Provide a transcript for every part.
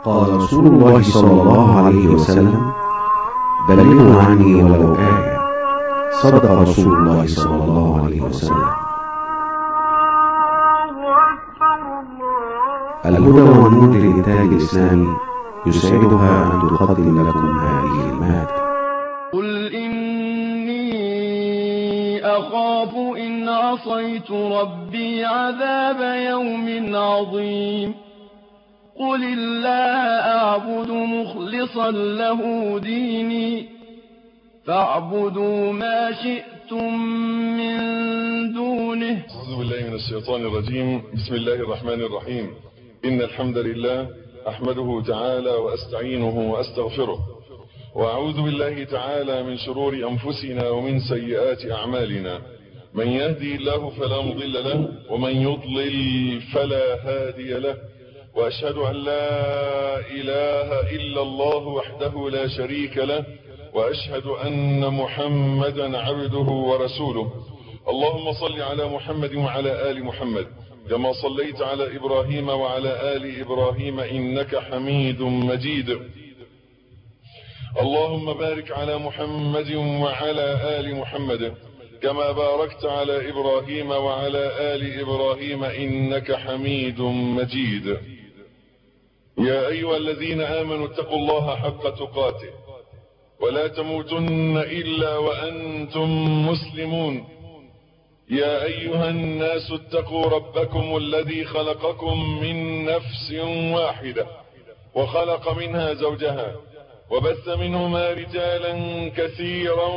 قال رسول الله صلى الله عليه وسلم: بلغوا عني ولو آية. صدق رسول الله صلى الله عليه وسلم. الهدى والنور للإنتاج الإسلامي يسعدها أن تقدم لكم هذه المادة. قل إني أخاف إن عصيت ربي عذاب يوم عظيم. قل الله أعبد مخلصا له ديني فاعبدوا ما شئتم من دونه. أعوذ بالله من الشيطان الرجيم. بسم الله الرحمن الرحيم. إن الحمد لله أحمده تعالى وأستعينه وأستغفره، وأعوذ بالله تعالى من شرور أنفسنا ومن سيئات أعمالنا. من يهدي الله فلا مضل له، ومن يضلل فلا هادي له. وأشهد أن لا إله إلا الله وحده لا شريك له، وأشهد أن محمدا عبده ورسوله. اللهم صل على محمد وعلى آل محمد كما صليت على إبراهيم وعلى آل إبراهيم إنك حميد مجيد. اللهم بارك على محمد وعلى آل محمد كما باركت على إبراهيم وعلى آل إبراهيم إنك حميد مجيد. يا أيها الذين آمنوا اتقوا الله حق تقاته ولا تموتن إلا وأنتم مسلمون. يا أيها الناس اتقوا ربكم الذي خلقكم من نفس واحدة وخلق منها زوجها وبث منهما رجالا كثيرا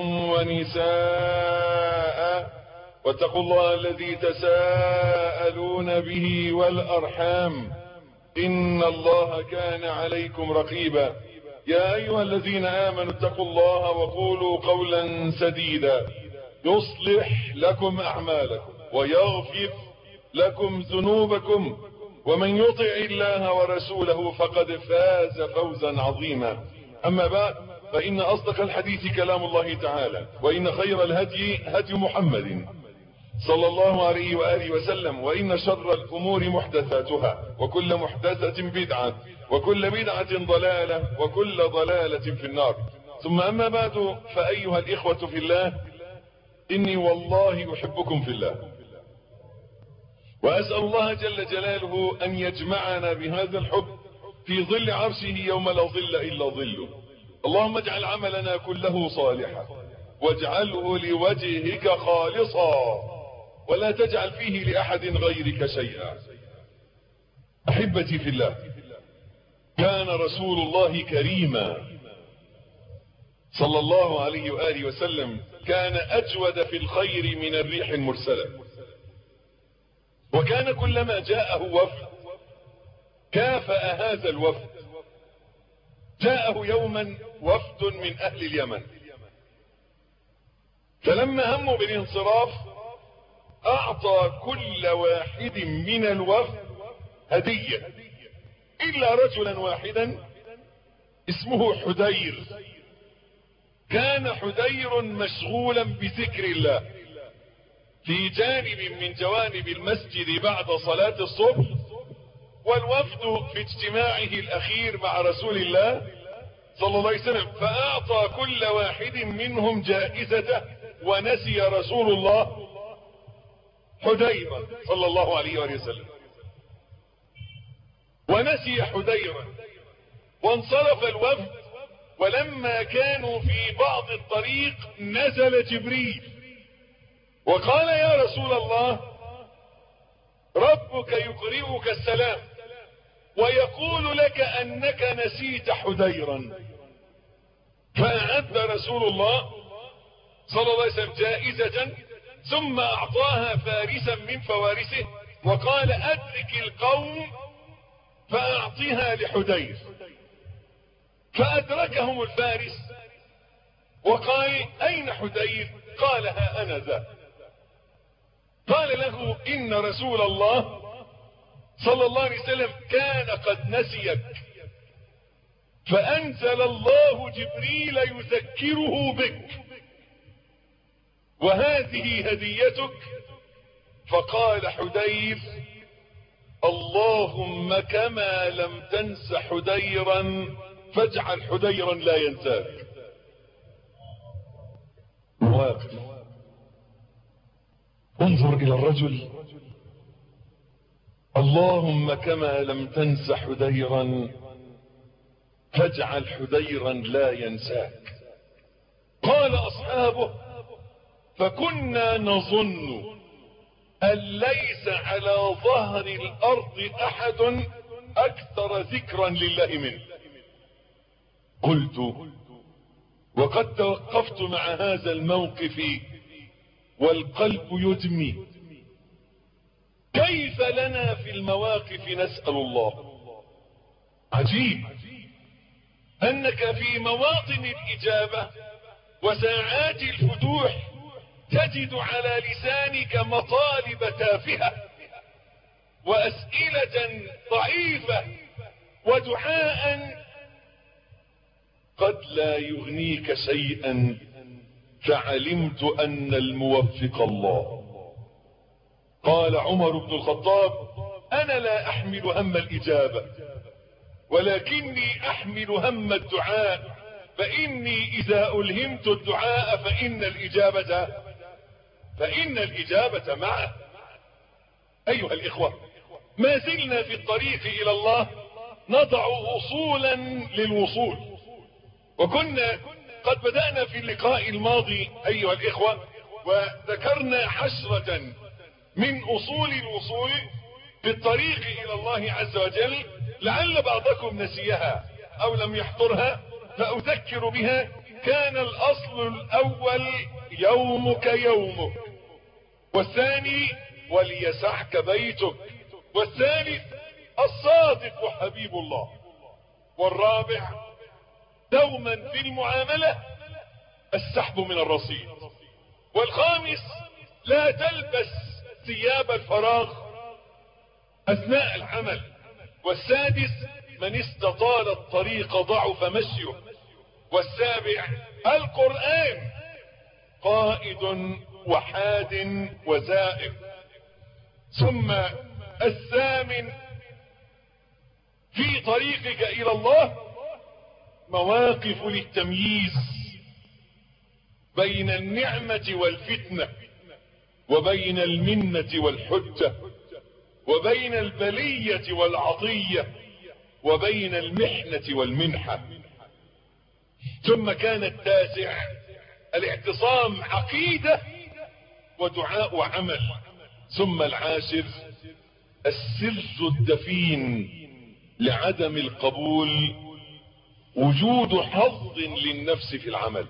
ونساء، واتقوا الله الذي تساءلون به والأرحام إن الله كان عليكم رقيبا. يا أيها الذين آمنوا اتقوا الله وقولوا قولا سديدا يصلح لكم أعمالكم ويغفر لكم ذنوبكم، ومن يطع الله ورسوله فقد فاز فوزا عظيما. أما بعد، فإن أصدق الحديث كلام الله تعالى، وإن خير الهدي هدي محمد صلى الله عليه وآله وسلم، وإن شر الأمور محدثاتها، وكل محدثة بدعة، وكل بدعة ضلالة، وكل ضلالة في النار. ثم أما بعد، فأيها الإخوة في الله، إني والله أحبكم في الله، وأسأل الله جل جلاله أن يجمعنا بهذا الحب في ظل عرشه يوم لا ظل إلا ظله. اللهم اجعل عملنا كله صالحا، واجعله لوجهك خالصا، ولا تجعل فيه لأحد غيرك شيئا. أحبتي في الله، كان رسول الله كريما صلى الله عليه وآله وسلم، كان أجود في الخير من الريح المرسلة، وكان كلما جاءه وفد كافأ هذا الوفد. جاءه يوما وفد من أهل اليمن، فلما هموا بالانصراف أعطى كل واحد من الوفد هدية إلا رجلا واحدا اسمه حدير. كان حدير مشغولا بذكر الله في جانب من جوانب المسجد بعد صلاة الصبح، والوفد في اجتماعه الأخير مع رسول الله صلى الله عليه وسلم، فأعطى كل واحد منهم جائزته، ونسي رسول الله حديرا صلى الله عليه وسلم، ونسي حديرا، وانصرف الوفد. ولما كانوا في بعض الطريق نزل جبريل وقال: يا رسول الله، ربك يقرئك السلام ويقول لك أنك نسيت حديرا. فأعد رسول الله صلى الله عليه وسلم جائزة، ثم أعطاها فارسا من فوارسه وقال: أدرك القوم فأعطيها لحدير. فأدركهم الفارس وقال: أين حدير؟ قال: ها أنا ذا. قال له: إن رسول الله صلى الله عليه وسلم كان قد نسيك، فأنزل الله جبريل يذكره بك، وهذه هديتك. فقال حدير: اللهم كما لم تنس حديرا فاجعل حديرا لا ينساك. مواقف. انظر إلى الرجل: اللهم كما لم تنس حديرا فاجعل حديرا لا ينساك. قال أصحابه: فكنا نظن أن ليس على ظهر الأرض أحد أكثر ذكرا لله منه. قلت: وقد توقفت مع هذا الموقف والقلب يدمي، كيف لنا في المواقف نسأل الله؟ عجيب أنك في مواطن الإجابة وساعات الفتوح تجد على لسانك مطالب تافهة وأسئلة ضعيفة ودعاء قد لا يغنيك شيئا، فعلمت أن الموفق الله. قال عمر بن الخطاب: أنا لا أحمل هم الإجابة ولكني أحمل هم الدعاء، فإني إذا ألهمت الدعاء فإن الإجابة معه. أيها الإخوة، ما زلنا في الطريق إلى الله نضع أصولا للوصول، وكنا قد بدأنا في اللقاء الماضي أيها الإخوة وذكرنا 10 من أصول الوصول في الطريق إلى الله عز وجل، لعل بعضكم نسيها أو لم يحضرها فأذكر بها. كان الأصل الأول: يومك يومك، والثاني: وليسعك بيتك، والثالث: الصادق حبيب الله، والرابع: دوما في المعاملة السحب من الرصيد، والخامس: لا تلبس ثياب الفراغ أثناء العمل، والسادس: من استطال الطريق ضعف مشيه، والسابع: القرآن قائد وحاد وزائر. ثم الثامن في طريقك إلى الله: مواقف للتمييز بين النعمة والفتنة، وبين المنة والحجة، وبين البلية والعطية، وبين المحنة والمنحة. ثم كان التاسع: الاعتصام عقيدة ودعاء وعمل. ثم العاشر: السر الدفين لعدم القبول، وجود حظ للنفس في العمل.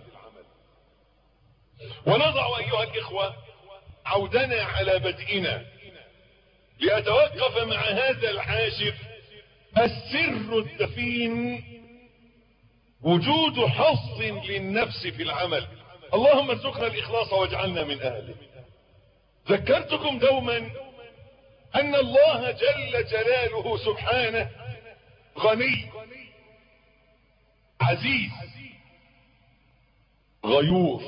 ونضع أيها الإخوة عودنا على بدئنا لأتوقف مع هذا العاشر: السر الدفين وجود حظ للنفس في العمل. اللهم ارزقنا الإخلاص واجعلنا من أهله. ذكرتكم دوما أن الله جل جلاله سبحانه غني عزيز غيور.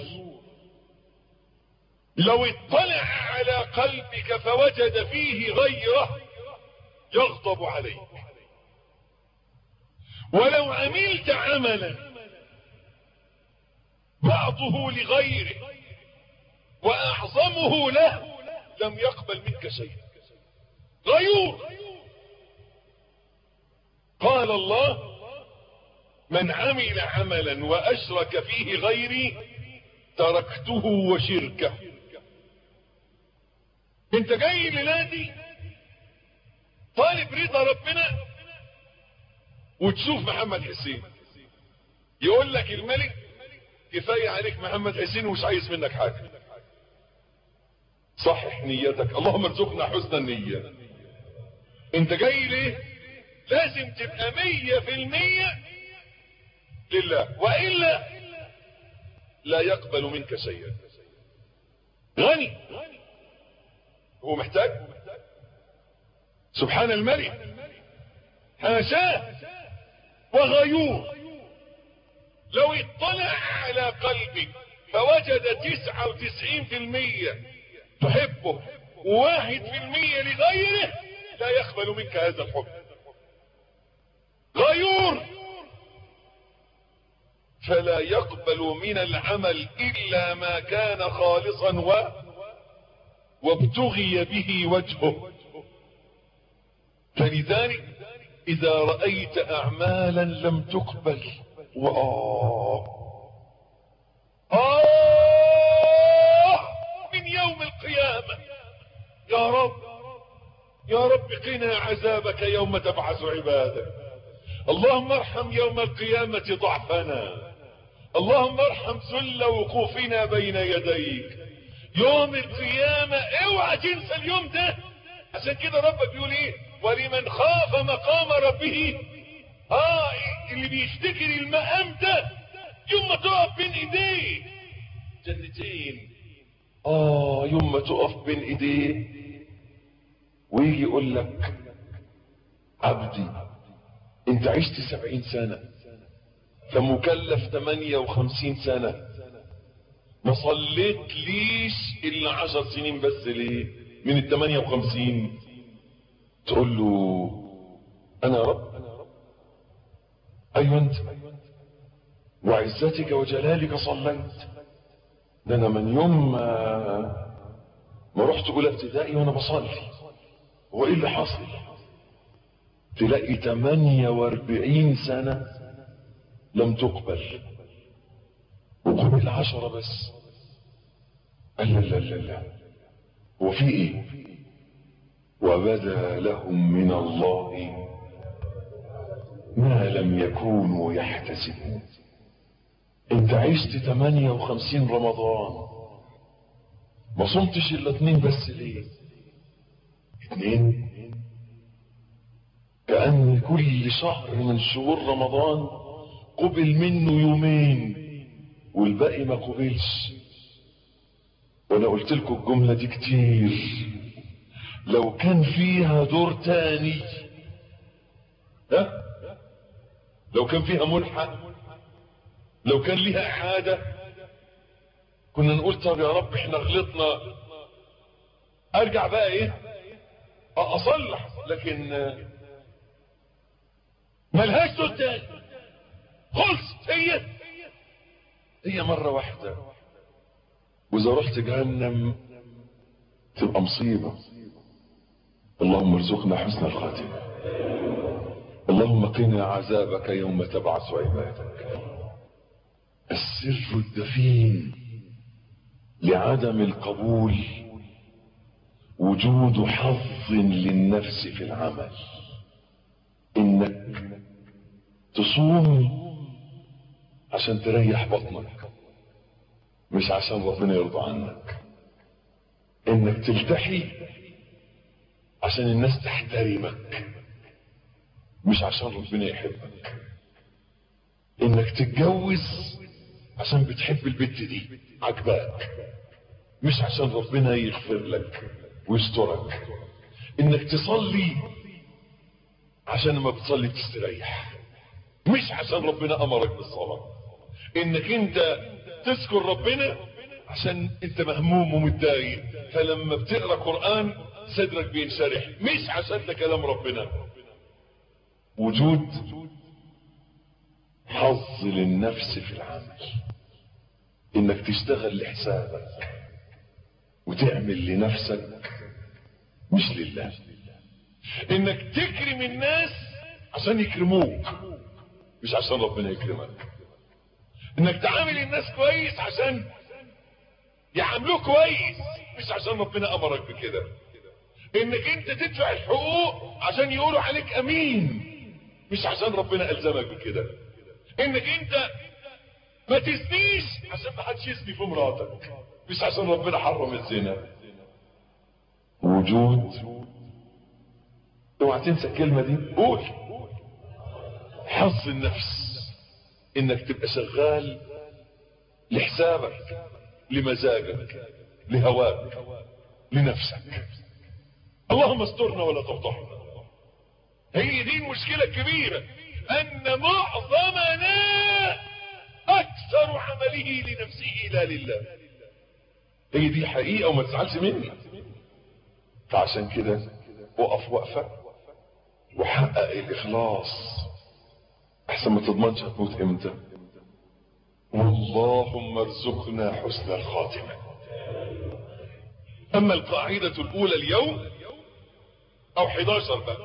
لو اطلع على قلبك فوجد فيه غيره يغضب عليك، ولو عملت عملا بعضه لغيره وأعظمه له لم يقبل منك شيء. غيور. قال الله: من عمل عملا وأشرك فيه غيري تركته وشركه. انت جاي لنادي طالب رضا ربنا وتشوف محمد حسين يقول لك الملك كفاية عليك محمد حسين ومش عايز منك حاجة. صحح نيتك، اللهم ارزقنا حسن النية. انت جاي ليه؟ لازم تبقى 100% لله، وإلا لا يقبل منك شيئا. غني، هو محتاج؟ سبحان الملك، حاشاه. وغيور. لو اطلع على قلبك فوجد 99% تحبه و1% لغيره لا يقبل منك هذا الحب. غيور فلا يقبل من العمل إلا ما كان خالصا وابتغي به وجهه. فلذلك إذا رأيت أعمالا لم تقبل من يوم القيامة، يا رب يا رب قنا عذابك يوم تبعث عبادك. اللهم ارحم يوم القيامة ضعفنا، اللهم ارحم ذل وقوفنا بين يديك يوم القيامة. اوعى تنسى اليوم ده. عشان كده ربك بيقول ايه؟ ولمن خاف مقام ربه، اللي بيفتكر المقام ده يوم ما تقف بين ايديه جنتين، يوم ما تقف بين ايديه ويجي يقول لك عبدي انت عشت 70 سنة فمكلف 58 سنة، ما صليت ليش الا 10 سنين بس، ليه من ال 58؟ تقول له انا رب. ايوه انت، وعزتك وجلالك صليت. ده انا من يوم ما رحت اولى ابتدائي وانا بصلي. هو ايه اللي حصل؟ تلاقي 48 سنة لم تقبل وقبل 10 بس. لا لا لا لا، هو في ايه؟ وبدا لهم من الله ما لم يكونوا يحتسبون. انت عشت 58 رمضان ما صمتش الا 2 بس، ليه 2؟ كأن كل شهر من شهور رمضان قبل منه 2 والباقي ما قبلش. وانا قلت لكم الجملة دي كتير، لو كان فيها دور تاني، لو كان فيها ملحق، لو كان ليها اعادة، كنا نقول طب يا رب احنا غلطنا، ارجع بقى ايه اصلح. لكن ملهاش دور تاني، خلصت. هي مرة واحدة، واذا رحت جهنم تبقى مصيبة. اللهم ارزقنا حسن الخاتمة، اللهم قنا عذابك يوم تبعث عبادك. السر الدفين لعدم القبول وجود حظ للنفس في العمل. انك تصوم عشان تريح بطنك مش عشان ربنا يرضى عنك. انك تلتحي عشان الناس تحترمك مش عشان ربنا يحبك. انك تتجوز عشان بتحب البنت دي عجباك مش عشان ربنا يغفر لك ويسترك. انك تصلي عشان ما بتصلي تستريح مش عشان ربنا امرك بالصلاة. انك انت تذكر ربنا عشان انت مهموم ومتضايق، فلما بتقرأ قرآن صدرك بينشرح مش عشان ده كلام ربنا. وجود حظ للنفس في العمل، انك تشتغل لحسابك وتعمل لنفسك مش لله. انك تكرم الناس عشان يكرموك مش عشان ربنا يكرمك. انك تعامل الناس كويس عشان يعاملوك كويس مش عشان ربنا امرك بكده. انك انت تدفع الحقوق عشان يقولوا عليك امين مش عشان ربنا الزمك بكده. انك انت ما تزنيش عشان ما حدش يزني في مراتك مش عشان ربنا حرم الزنا. وجود، اوعى تنسى الكلمة دي، قول حظ النفس. انك تبقى شغال لحسابك لمزاجك لهواك لنفسك. اللهم استرنا ولا تفضحنا. هي دي المشكلة الكبيرة، ان معظمنا اكثر عمله لنفسه لا لله. هي دي حقيقة وما تزعلش مني. فعشان كده وقف وقفة وحقق الإخلاص، أحسن ما تضمنش هتموت إمتى. اللهم ارزقنا حسن الخاتمة. أما القاعدة الأولى اليوم أو 11 بقى،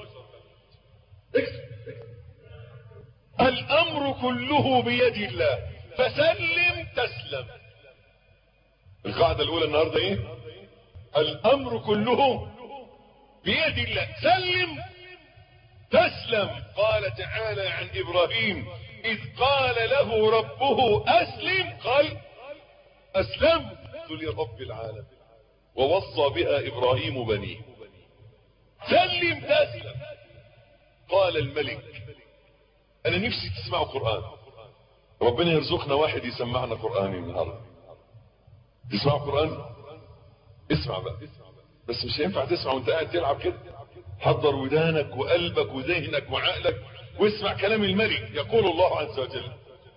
الأمر كله بيد الله فسلم تسلم. القاعدة الأولى النهاردة إيه؟ الأمر كله بيد الله، سلم تسلم. قال تعالى عن إبراهيم إذ قال له ربه أسلم قال أسلمت لرب العالمين، ووصى بها إبراهيم بنيه. سلم تسلم. قال الملك أنا نفسي تسمعوا قرآن، ربنا يرزقنا واحد يسمعنا قرآن النهارده. تسمعوا قرآن؟ اسمع بقى، بس مش هينفع تسمع وانت قاعد تلعب كده. حضر ودانك وقلبك وذهنك وعقلك واسمع كلام الملك. يقول الله عز وجل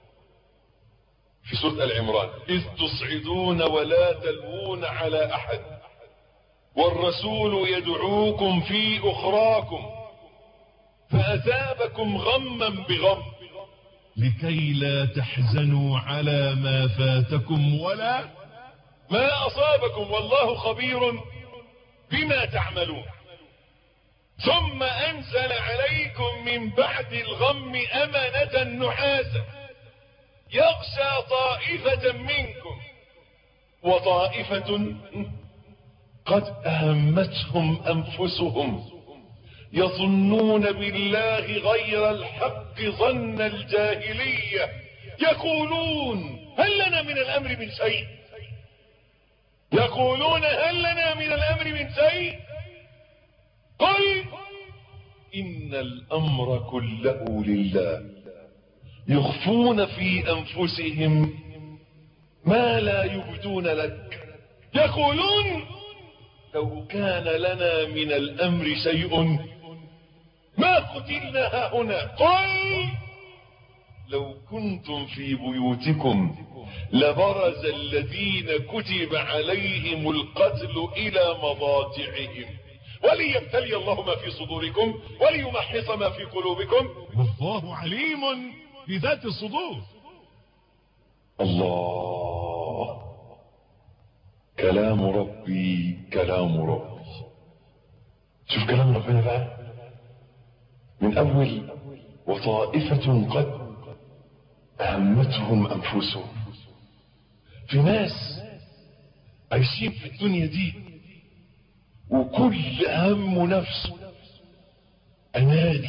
في سورة آل عمران إذ تصعدون ولا تلوون على أحد والرسول يدعوكم في أخراكم فأثابكم غما بغم لكي لا تحزنوا على ما فاتكم ولا ما أصابكم والله خبير بما تعملون ثم أنزل عليكم من بعد الغم أمنة نعاسا يغشى طائفة منكم وطائفة قد أهمتهم أنفسهم يظنون بالله غير الحق ظن الجاهلية يقولون هل لنا من الأمر من شيء. يقولون هل لنا من الأمر من شيء. قل إن الأمر كله لله يخفون في أنفسهم ما لا يبدون لك يقولون لو كان لنا من الأمر شيء ما قتلنا هنا. قل لو كنتم في بيوتكم لبرز الذين كتب عليهم القتل إلى مضاجعهم وليبتلي الله ما في صدوركم وليمحص ما في قلوبكم والله عليم بذات الصدور. الله كلام ربي كلام ربي. شوف كلام ربنا بقى من أول وطائفة قد أهمتهم أنفسهم. في ناس عايشين في الدنيا دي وكل هم نفسه أناني،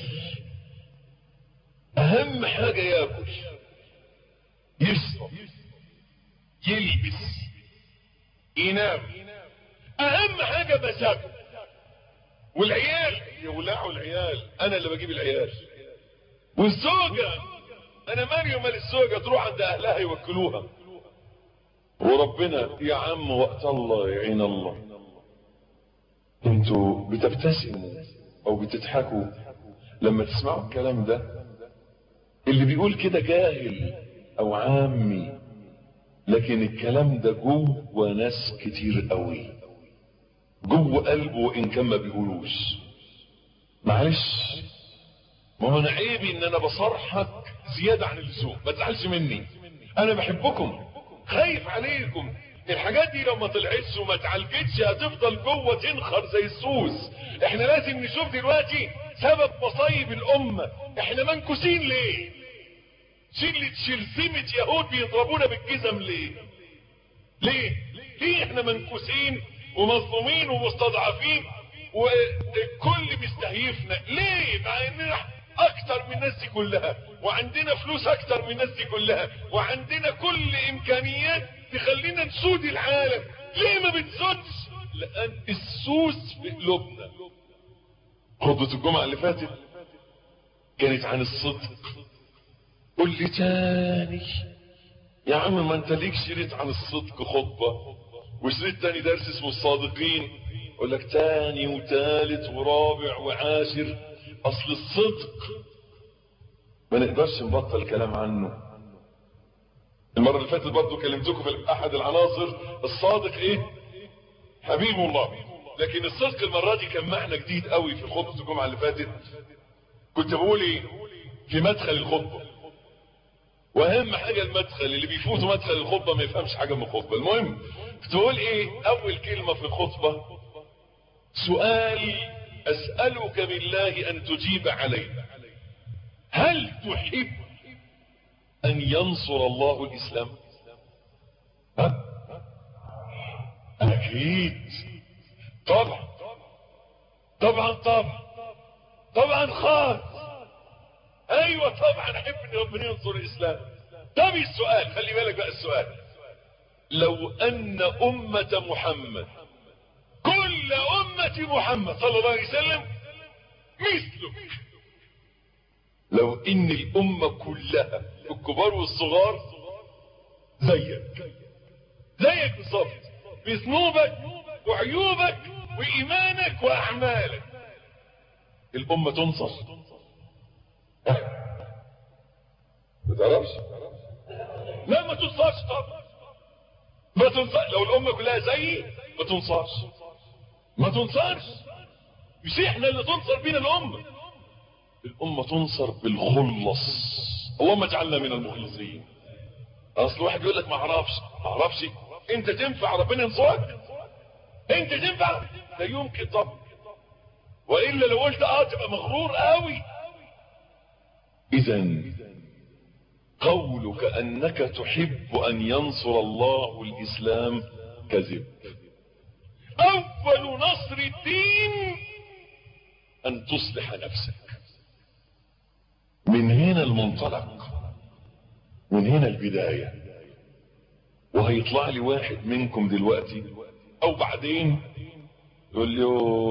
أهم حاجة يأكل يشرب يلبس ينام، أهم حاجة مزاجه. والعيال يولعوا العيال، أنا اللي بجيب العيال. والزوجة أنا مالي ومال الزوجة، تروح عند أهلها يوكلوها. وربنا يا عم وقت الله يعين الله. انتوا بتبتسموا او بتضحكوا لما تسمعوا الكلام ده. اللي بيقول كده جاهل او عامي، لكن الكلام ده جوه ناس كتير قوي، جوه قلبه وان كان ما بيقولوش. معلش، ما هو انا عيبي ان انا بصرحك زياده عن اللزوم، ما تزعلش مني، انا بحبكم، خايف عليكم. الحاجات دي لو ما طلعتش وما اتعالجتش هتفضل جوه تنخر زي السوس. احنا لازم نشوف دلوقتي سبب مصايب الامه. احنا منكوسين ليه؟ شلسمة يهود بيضربونا بالجزم ليه؟ ليه احنا منكوسين ومظلومين ومستضعفين والكل بيستهيفنا ليه؟ مع اننا اكتر من الناس دي كلها، وعندنا فلوس اكتر من الناس دي كلها، وعندنا كل امكانيات تخلينا نسود العالم. ليه ما بتسودش؟ لان السوس في قلوبنا. خطبة الجمعة اللي فاتت كانت عن الصدق. قل لي تاني يا عم، ما انت ليك شريط عن الصدق خطبة وشريط تاني درس اسمه الصادقين. اقول لك تاني وتالت ورابع وعاشر. اصل الصدق ما نقدرش نبطل كلام عنه. المرة اللي فاتت برضو كلمتكم في احد العناصر. الصادق ايه؟ حبيب الله. لكن الصدق المرة دي كان معنى جديد قوي في خطبة الجمعة اللي فاتت. كنت بقول ايه في مدخل الخطبة، واهم حاجة المدخل، اللي بيفوتوا مدخل الخطبة ما يفهمش حاجة من الخطبة. المهم كنت بقول ايه اول كلمة في الخطبة؟ سؤال اسألك بالله ان تجيب عليه، هل تحب ان ينصر الله الاسلام؟ ها؟ اكيد طبعا طبعا طبعا طبعا خالص، ايوه طبعا احب ان ربنا ينصر الاسلام. طب السؤال، خلي بالك بقى السؤال، لو ان امة محمد، كل امة محمد صلى الله عليه وسلم مثلك، لو ان الامة كلها الكبار والصغار زيك بالظبط، بذنوبك وعيوبك وايمانك واعمالك، الامة تنصر؟ ما تعرفش؟ لا ما تنصرش طبعا، ما تنصر. لو الامة كلها زيي ما تنصرش، ما تنصرش. مش احنا اللي تنصر بينا الامة، الامة تنصر بالخلص. اللهم اجعلنا من المخلصين. اصل واحد يقول لك ما اعرفش، انت تنفع ربنا ينصرك؟ انت تنفع؟ لا يمكن طبعا، والا لو قلت تبقى مغرور قوي. اذا قولك انك تحب ان ينصر الله الاسلام كذب. اول نصر الدين ان تصلح نفسك. من هنا المنطلق، من هنا البداية. وهيطلع لي واحد منكم دلوقتي او بعدين يقول لي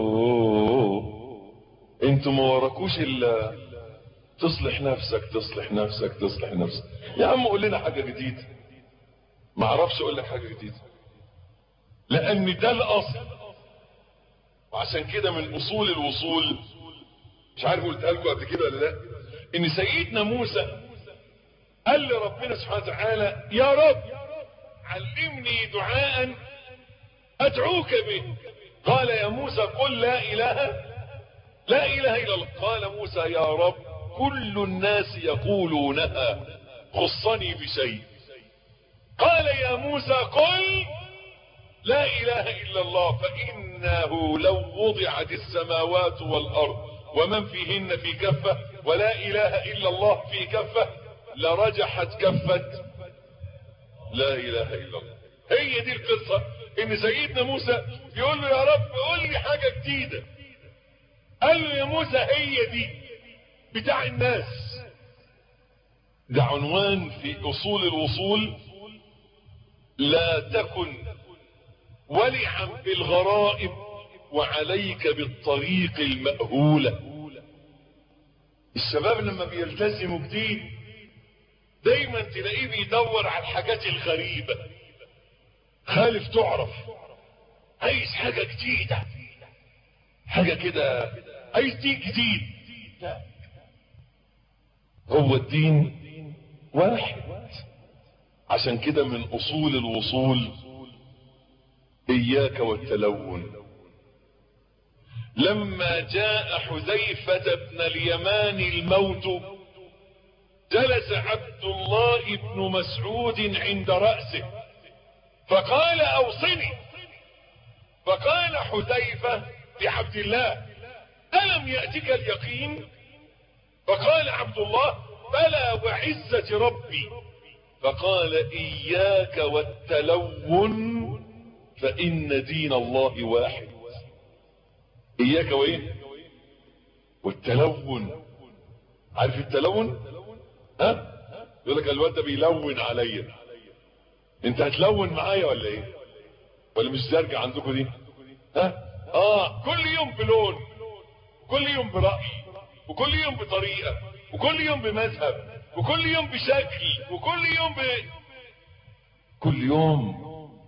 انتوا ما وراكوش الا تصلح نفسك تصلح نفسك تصلح نفسك. يا عم قول لنا حاجة جديدة. ما اعرفش اقول لك حاجة جديدة، لان ده الاصل. وعشان كده من اصول الوصول، مش عارف قلتها لكم قبل كده ولا لا، ان سيدنا موسى قال لربنا سبحانه وتعالى يا رب علمني دعاء ادعوك به. قال يا موسى قل لا اله الا الله. قال موسى يا رب كل الناس يقولونها خصني بشيء. قال يا موسى قل لا اله الا الله، فانه لو وضعت السماوات والارض ومن فيهن في كفة ولا اله الا الله في كفة لرجحت كفة لا اله الا الله. هي دي القصة، ان سيدنا موسى بيقول له يا رب قول لي حاجة جديدة. قال له يا موسى هي دي بتاع الناس. ده عنوان في اصول الوصول. لا تكن ولعا بالغرائب وعليك بالطريق المأهولة. الشباب لما بيلتزموا جديد دايما تلاقيه بيدور على الحاجات الغريبة، خالف تعرف، عايز حاجة جديدة، حاجة كده، عايز دين جديد. لا، هو الدين واحد. عشان كده من اصول الوصول اياك والتلون. لما جاء حذيفة بن اليمان الموت جلس عبد الله بن مسعود عند رأسه فقال اوصني. فقال حذيفة لعبد الله ألم يأتك اليقين؟ فقال عبد الله بلى وعزة ربي. فقال إياك والتلون فإن دين الله واحد. إياك وإيه؟ والتلون. عارف التلون؟ ها؟ يقول لك الواد ده بيلون عليا. انت هتلون معايا ولا ايه؟ ولا مش زرجة عندكم دي؟ ها؟ كل يوم بلون، كل يوم برأي، وكل يوم بطريقة، وكل يوم بمذهب، وكل يوم بشكل، وكل يوم كل يوم.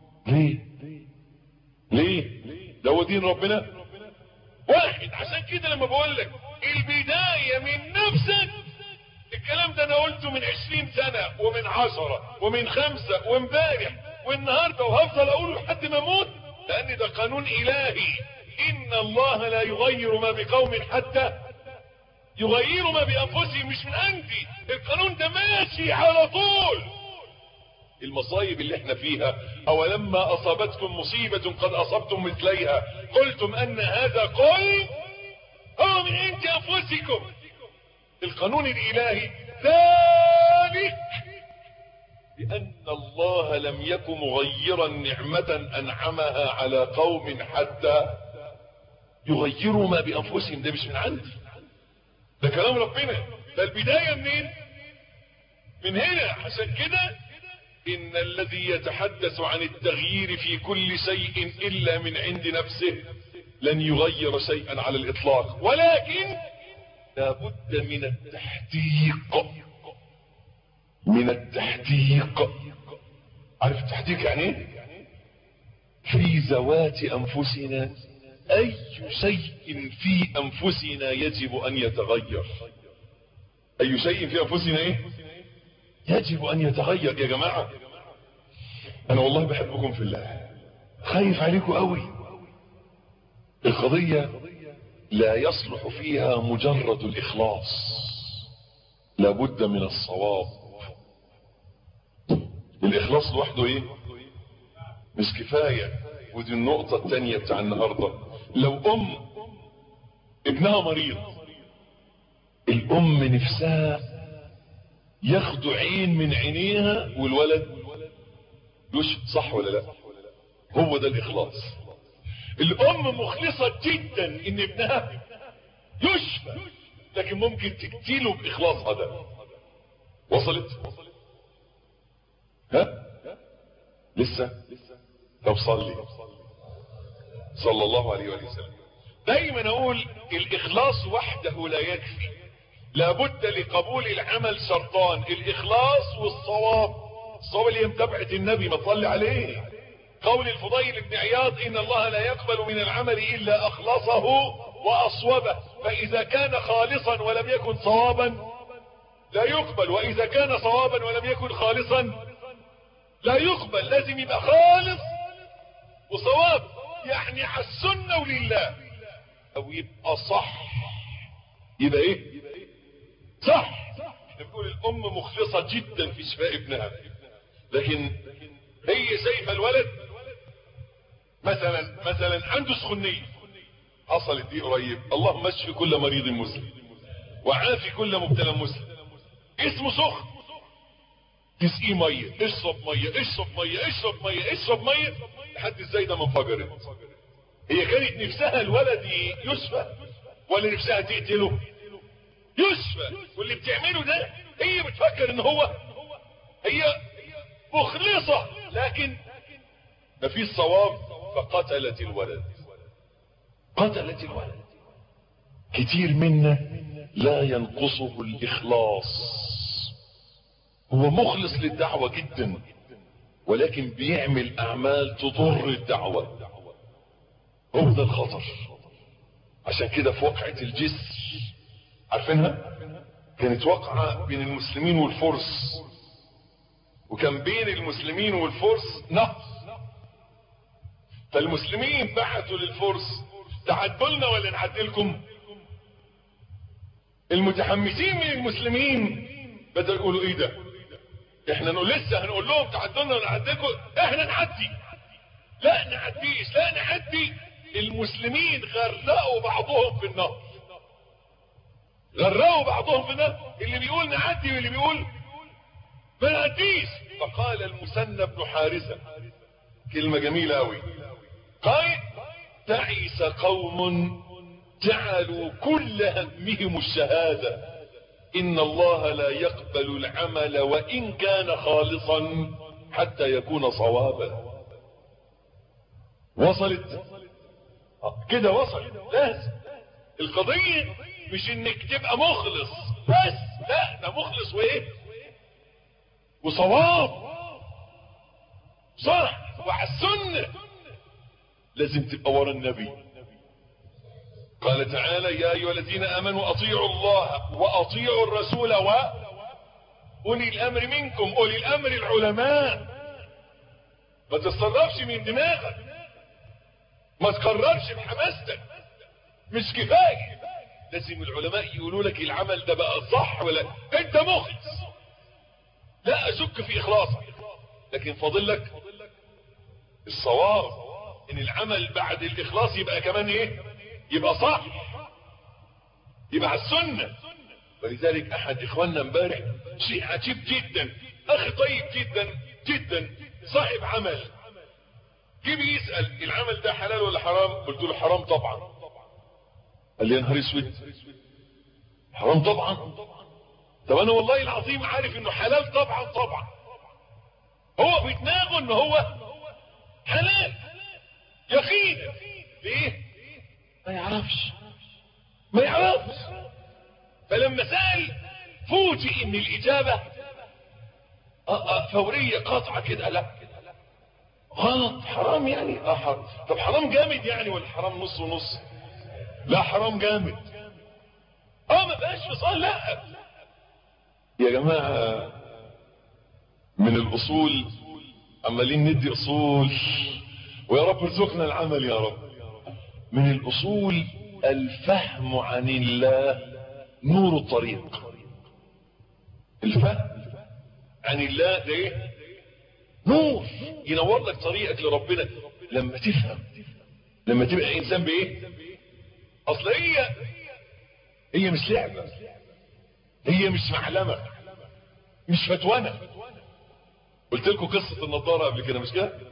ليه؟ ده هو دين ربنا واحد. عشان كده لما بقول لك البداية من نفسك، الكلام ده انا قلته من 20 سنة ومن 10 ومن 5 وامبارح والنهاردة، وهفضل اقوله لحد ما اموت، لان ده قانون الهي ان الله لا يغير ما بقوم حتى يغيروا ما بانفسهم. مش من عندي، القانون ده ماشي على طول. المصايب اللي احنا فيها، اولما اصابتكم مصيبة قد اصبتم مثليها قلتم ان هذا قل هو من عند انفسكم. القانون الالهي ذلك بان الله لم يكن مغيرا نعمة انعمها على قوم حتى يغيروا ما بانفسهم. ده مش من عندي، ده كلام ربنا. فالبداية منين؟ من هنا. عشان كده ان الذي يتحدث عن التغيير في كل شيء الا من عند نفسه لن يغير شيئا على الاطلاق، ولكن لابد من التحديق. من التحديق. عارف التحديق يعني ايه؟ في ذوات انفسنا اي شيء في انفسنا يجب ان يتغير. اي شيء في انفسنا ايه؟ يجب ان يتغير. يا جماعة انا والله بحبكم في الله، خايف عليكم قوي. القضية لا يصلح فيها مجرد الاخلاص، لابد من الصواب. الاخلاص لوحده ايه؟ مش كفاية. ودي النقطة التانية بتاع النهاردة. لو ابنها مريض، الام نفسها ياخدوا عين من عينيها والولد يشفى، صح ولا لا؟ هو ده الاخلاص. الام مخلصة جدا ان ابنها يشفى، لكن ممكن تقتله باخلاصها ده. وصلت؟ ها؟ لسه؟ طب صلي صلى الله عليه وسلم. دايما اقول الاخلاص وحده لا يكفي، لابد لقبول العمل شرطان: الاخلاص والصواب. الصواب اللي هي متابعة النبي، ما تصلي عليه. قول الفضيل بن عياض: ان الله لا يقبل من العمل الا اخلصه واصوبه، فاذا كان خالصا ولم يكن صوابا لا يقبل، واذا كان صوابا ولم يكن خالصا لا يقبل. لازم يبقى خالص وصواب، يعني على السنة ولله، او يبقى صح. يبقى ايه؟ صح. نقول الام مخلصة جدا في شفاء ابنها، لكن هي شايفه الولد مثلا عنده سخونية، حصلت دي قريب. اللهم اشف كل مريض مسلم وعافي كل مبتلى مسلم. اسمه سخن، تسقيه ميه، اشرب ميه اشرب ميه اشرب ميه اشرب ميه لحد ازاي ده ما انفجرت. هي كانت نفسها الولد يشفى ولا نفسها تقتله؟ يشفى. واللي بتعمله ده هي بتفكر ان هي مخلصة، لكن ما فيش صواب، فقتلت الولد. قتلت الولد. كتير منا لا ينقصه الاخلاص، هو مخلص للدعوة جدا، ولكن بيعمل اعمال تضر الدعوة. هو ده الخطر. عشان كده في وقعة الجسر، عارفينها؟ كانت وقعة بين المسلمين والفرس، وكان بين المسلمين والفرس نهر. فالمسلمين بعتوا للفرس: تعدوا لنا ولا نعدلكم؟ المتحمسين من المسلمين بدأوا يقولوا: ايه ده؟ احنا لسه هنقول لهم تعدوا لنا ولا نعدلكم؟ احنا نعدي. لا نعديش، لا نعدي. المسلمين غرقوا بعضهم في النهر، غرقوا بعضهم في النهر، اللي بيقول نعدي واللي بيقول ما نعديش. فقال المثنى بن حارثة كلمة جميلة قوي، قال: تعس قوم جعلوا كل همهم الشهادة، ان الله لا يقبل العمل وان كان خالصا حتى يكون صوابا. وصلت كده؟ وصلت. لازم القضية مش انك تبقى مخلص بس، لا، ده مخلص وايه وصواب، صح، وعلى السنة. لازم تبقى ورا النبي. قال تعالى: يا ايها الذين امنوا اطيعوا الله واطيعوا الرسول واولي الامر منكم. اولي الامر العلماء. ما تتصرفش من دماغك، ما تقررش بحماستك، مش كفاية. لازم العلماء يقولوا لك العمل ده بقى صح ولا انت مخلص. لا اشك في اخلاصك، لكن فاضل لك الصواب، ان العمل بعد الاخلاص يبقى كمان ايه؟ يبقى صح، يبقى على السنة. ولذلك احد اخواننا امبارح شيء عجيب جدا، اخي طيب جدا جدا، صاحب عمل، جه يسأل العمل ده حلال ولا حرام؟ قلت له حرام طبعا. قال لي يا نهار اسود، حرام طبعا؟ طب انا والله العظيم عارف انه حلال طبعا طبعا. هو في دماغه انه هو حلال يقينا. ليه؟ ما يعرفش. فلما سأل فوجئ ان الاجابة فورية قاطعة كده. لا غلط، حرام يعني. حرام. طب حرام جامد يعني ولا حرام نص ونص؟ لا حرام جامد. ما بقاش فصال. لا يا جماعة، من الاصول عمالين ندي اصول، ويا رب ارزقنا العمل يا رب. من الاصول الفهم عن الله نور الطريق. الفهم عن الله ده ايه؟ نور ينور لك طريقك لربنا. لما تفهم، لما تبقى انسان بايه؟ اصل هي مش لعبة، هي مش معلمة، مش فتوانة. قلت لكم قصة النظارة قبل كده، مش كده؟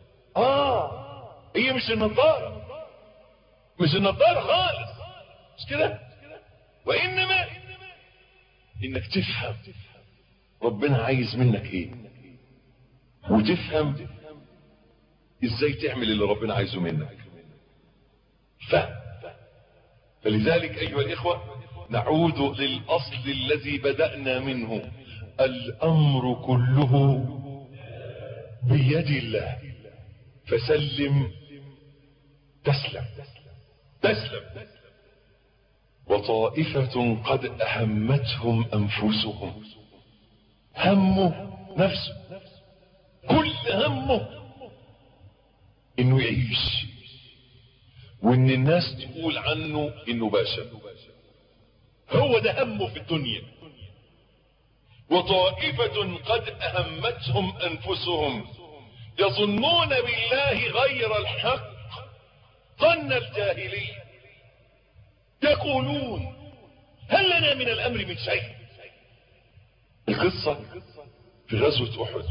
هي مش النظارة، مش النظارة خالص، مش كده؟ وإنما إنك تفهم ربنا عايز منك إيه، وتفهم إزاي تعمل اللي ربنا عايزه منك. فلذلك أيها الإخوة نعود للأصل الذي بدأنا منه، الأمر كله بيد الله، فسلم تسلم. وطائفة قد أهمتهم أنفسهم، همه نفسه، كل همه إنه يعيش، وإن الناس تقول عنه إنه باشا. هو ده همه في الدنيا. وطائفة قد أهمتهم أنفسهم يظنون بالله غير الحق ظن الجاهلية، يقولون هل لنا من الأمر من شيء. القصة في غزوة أحد،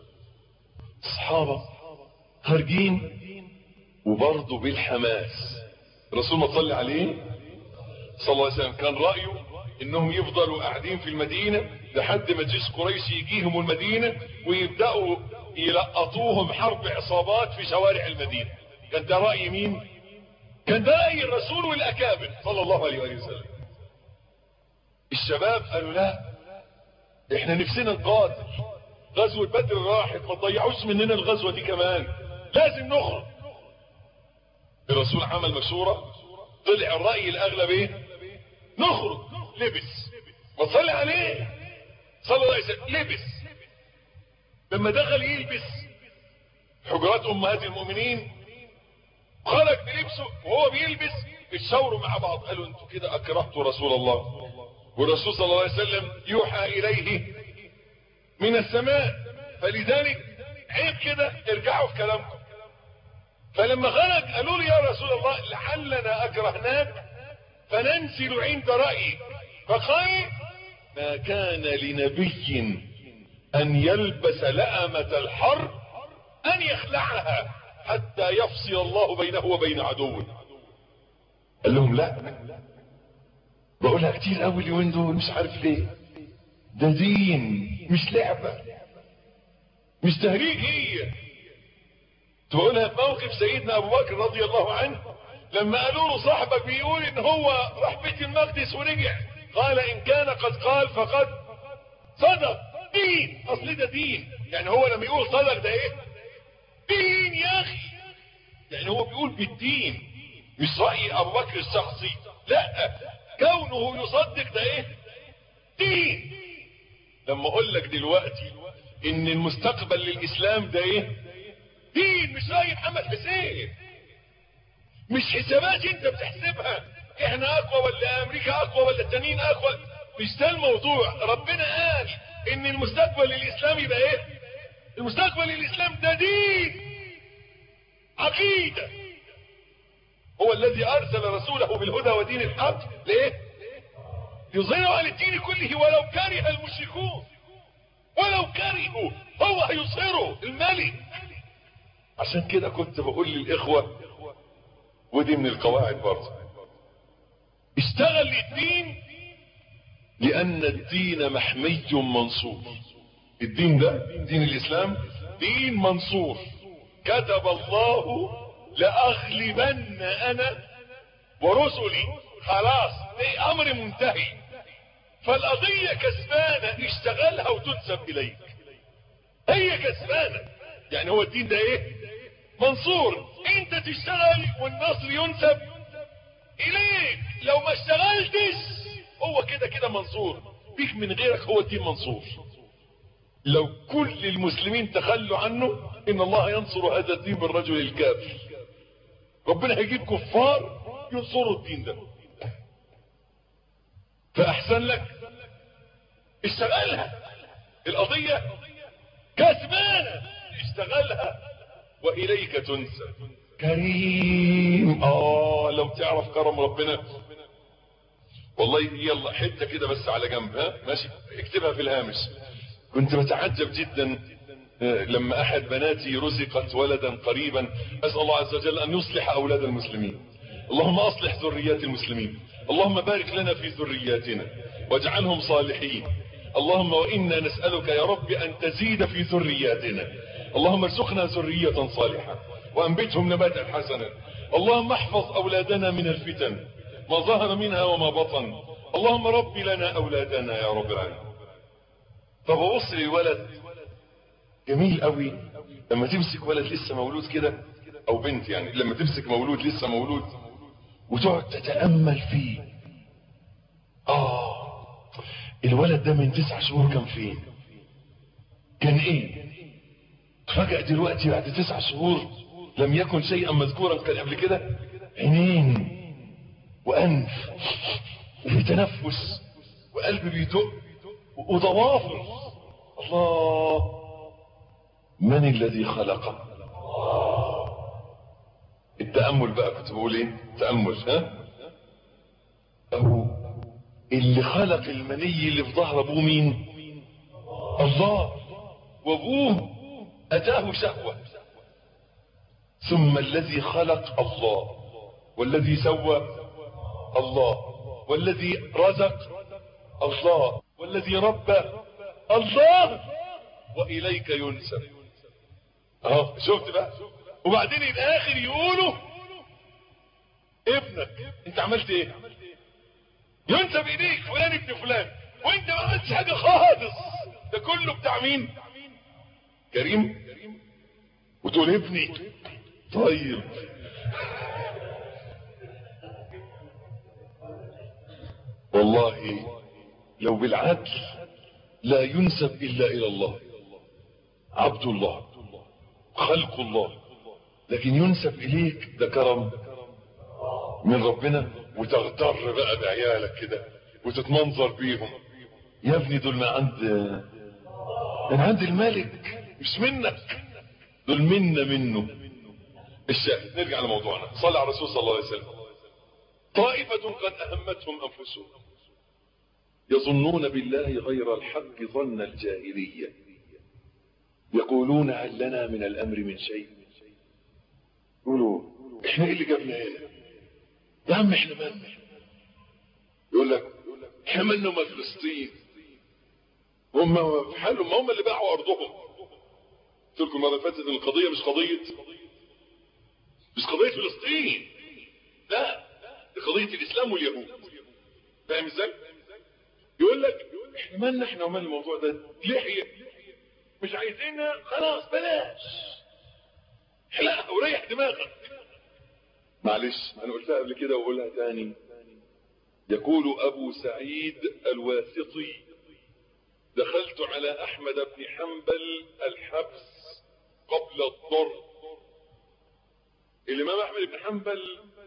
الصحابة خارجين وبرضه بالحماس. الرسول ما صلى عليه صلى الله عليه وسلم كان رأيه انهم يفضلوا قاعدين في المدينة لحد ما جيش قريش يجيهم المدينة ويبدأوا يلقطوهم حرب عصابات في شوارع المدينة. كان ده رأي مين؟ كان ده رأي الرسول والأكابر صلى الله عليه وسلم. الشباب قالوا لا، احنا نفسنا نقاتل، غزوة بدر راحت، ما تضيعوش مننا الغزوة دي كمان، لازم نخرج. الرسول عمل مشورة، طلع الرأي الأغلب ايه؟ نخرج. لبس، ما صلي عليه صلى الله عليه وسلم، لبس. لما دخل يلبس حجرات أمهات المؤمنين خرج بلبسه، وهو بيلبس اتشاوروا مع بعض، قالوا انتوا كده أكرهتوا رسول الله، والرسول صلى الله عليه وسلم يوحى إليه من السماء، فلذلك عيب كده، ارجعوا في كلامكم. فلما خرج قالوا لي يا رسول الله لعلنا أكرهناك فننزل عند رأيك. فقال ما كان لنبي أن يلبس لأمة الحرب أن يخلعها حتى يفصل الله بينه وبين عدوه. قال لهم لا، بقولها كتير قوي اليومين دول، مش عارف ليه، ده دين مش لعبة، مش تهريج. هي تقولها في موقف سيدنا ابو بكر رضي الله عنه لما قالوا له صاحبك بيقول ان هو راح بيت المقدس ورجع، قال ان كان قد قال فقد صدق. دين، اصل ده دين. يعني هو لما يقول صدق ده ايه؟ دين يا اخي. يعني هو بيقول بالدين، مش رأي ابو بكر الشخصي، لا، كونه يصدق ده ايه؟ دين. لما اقول لك دلوقتي ان المستقبل للاسلام ده ايه؟ دين، مش رأي محمد حسين. مش حسابات انت بتحسبها احنا اقوى ولا امريكا اقوى ولا التانيين اقوى، مش ده الموضوع. ربنا قال ان المستقبل الاسلامي يبقى ايه؟ المستقبل الاسلام ده دين، عقيدة. هو الذي ارسل رسوله بالهدى ودين الحق ليه؟ يظهره على الدين كله ولو كره المشركون، ولو كرهوا هو هيظهره الملك. عشان كده كنت بقول للاخوة، ودي من القواعد برضه، اشتغل للدين لان الدين محمي منصور. الدين ده دين الاسلام دين منصور. كتب الله لاغلبن انا ورسلي، خلاص ده امر منتهي. فالقضية كسبانة، اشتغلها وتنسب اليك، هي كسبانة. يعني هو الدين ده ايه؟ منصور. انت تشتغل والنصر ينسب اليك. لو ما اشتغلتش هو كده كده منصور بيك، من غيرك هو الدين منصور. لو كل المسلمين تخلوا عنه ان الله ينصر هذا الدين بالرجل الكافر. ربنا هيجيب كفار ينصروا الدين ده. فاحسن لك اشتغلها، القضية كسبانة، اشتغلها واليك تنسب. كريم، لو تعرف كرم ربنا والله. يلا حتة كده بس على جنب، ها ماشي، اكتبها في الهامش. كنت بتعجب جدا لما احد بناتي رزقت ولدا قريبا. اسأل الله عز وجل ان يصلح اولاد المسلمين. اللهم اصلح ذريات المسلمين، اللهم بارك لنا في ذرياتنا واجعلهم صالحين. اللهم وانا نسألك يا رب ان تزيد في ذرياتنا. اللهم ارزقنا ذرية صالحة وانبتهم نباتا حسنا. اللهم احفظ اولادنا من الفتن ما ظهر منها وما بطن. اللهم رب لنا اولادنا يا رب العالمين. فببص للولد جميل قوي لما تمسك ولد لسه مولود كده، او بنت يعني، لما تمسك مولود لسه مولود وتقعد تتأمل فيه. الولد ده من 9 شهور كان فين؟ كان ايه؟ فجأة دلوقتي بعد 9 شهور لم يكن شيئا مذكورا. كان قبل كده عينين وانف وفي تنفس وقلب بيدق وضوافر. الله، من الذي خلقه؟ التأمل بقى، كنت بقول ايه؟ تأمل، ها؟ أو اللي خلق المني اللي في ظهر ابوه مين؟ الله. وابوه اتاه شهوة. ثم الذي خلق الله، والذي سوى الله، والذي رزق الله، والذي ربى الله، واليك ينسب. شفت بقى؟ وبعدين الاخر يقولوا ابنك انت عملت ايه؟ ينسب اليك فلان ابن فلان، وانت ما عملتش حاجه خالص. ده كله بتاع مين؟ كريم. وتقول ابني. طيب والله لو بالعدل لا ينسب الا الى الله. عبد الله، خلق الله، لكن ينسب اليك ده كرم من ربنا. وتغتر بقى بعيالك كده وتتمنظر بيهم. يا ابني دول من عند الملك، مش منك، دول منه. الشاهد، نرجع لموضوعنا. صلى على الرسول صلى الله عليه وسلم. طائفة قد أهمتهم أنفسهم يظنون بالله غير الحق ظن الجاهلية، يقولون هل لنا من الأمر من شيء. يقولوا احنا ايه اللي جابنا هنا يا عم؟ احنا مالنا؟ يقول لك احنا مالنا وما فلسطين؟ هم في حالهم، هم اللي باعوا أرضهم. قلت لكم المرة اللي فاتت ان القضية مش قضية فلسطين، لا، دي قضية الإسلام واليهود. فاهم ازاي؟ يقول لك احنا مالنا، احنا ومال الموضوع ده؟ لحية مش عايزينها، خلاص بلاش، احلقها وريح دماغك. معلش انا قلتها قبل كده واقولها تاني. يقول ابو سعيد الواسطي: دخلت على احمد بن حنبل الحبس قبل الضر. الامام احمد بن حنبل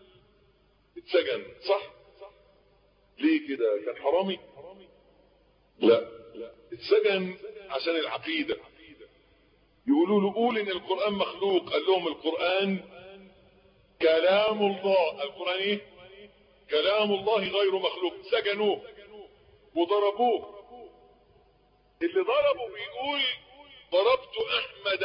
اتسجن، صح؟ ليه كده؟ كان حرامي؟ لا، اتسجن عشان العقيدة. يقولوا له قول ان القرآن مخلوق، قال لهم القرآن كلام الله. القرآن ايه؟ كلام الله غير مخلوق. سجنوه وضربوه. اللي ضربه بيقول ضربت احمد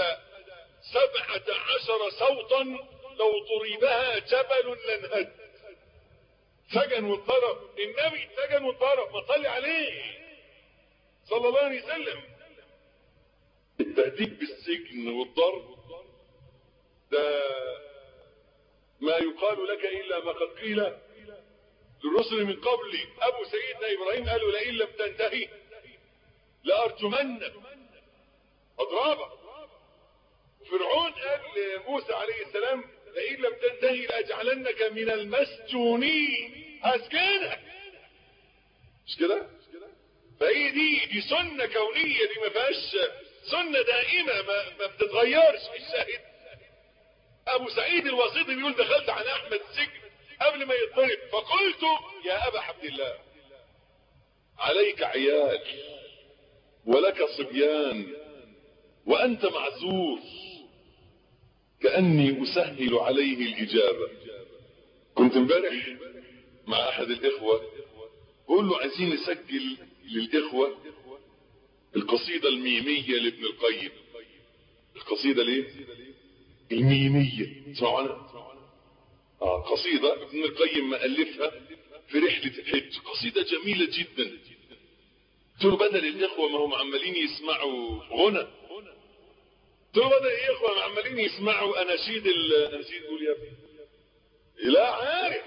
17 صوتا لو ضربها جبل لانهد. سجن واتضرب، النبي سجن واتضرب، ما صلي عليه صلى الله عليه وسلم. التهديد بالسجن والضرب ده ما يقال لك الا ما قد قيل للرسل من قبلي. ابو سيدنا ابراهيم قالوا لئن لم تنتهي لارجمنك اضرابك. فرعون قال لموسى عليه السلام لئن لم تنتهي لاجعلنك من المسجونين، هسجنك. مش كده؟ فهي دي سنة كونية، دي ما فيهاش سنة دائمة ما بتتغيرش. الشاهد ابو سعيد الواسطي بيقول دخلت على احمد السجن قبل ما يتضرب فقلت يا ابا عبد الله عليك عيال ولك صبيان وانت معذور، كأني اسهل عليه الاجابة. كنت امبارح مع احد الاخوة بقول له عايزين نسجل للاخوة القصيدة الميمية لابن القيم. القصيدة ليه؟ الميمية، تسمعوا عنها؟ قصيدة ابن القيم مألفها في رحلة الحج، قصيدة جميلة جدا. قلت له بدل الاخوة ما هم عمالين يسمعوا غنى، قلت له بدل الاخوة ما عمالين يسمعوا اناشيد اناشيد قول يا ابني لا عارف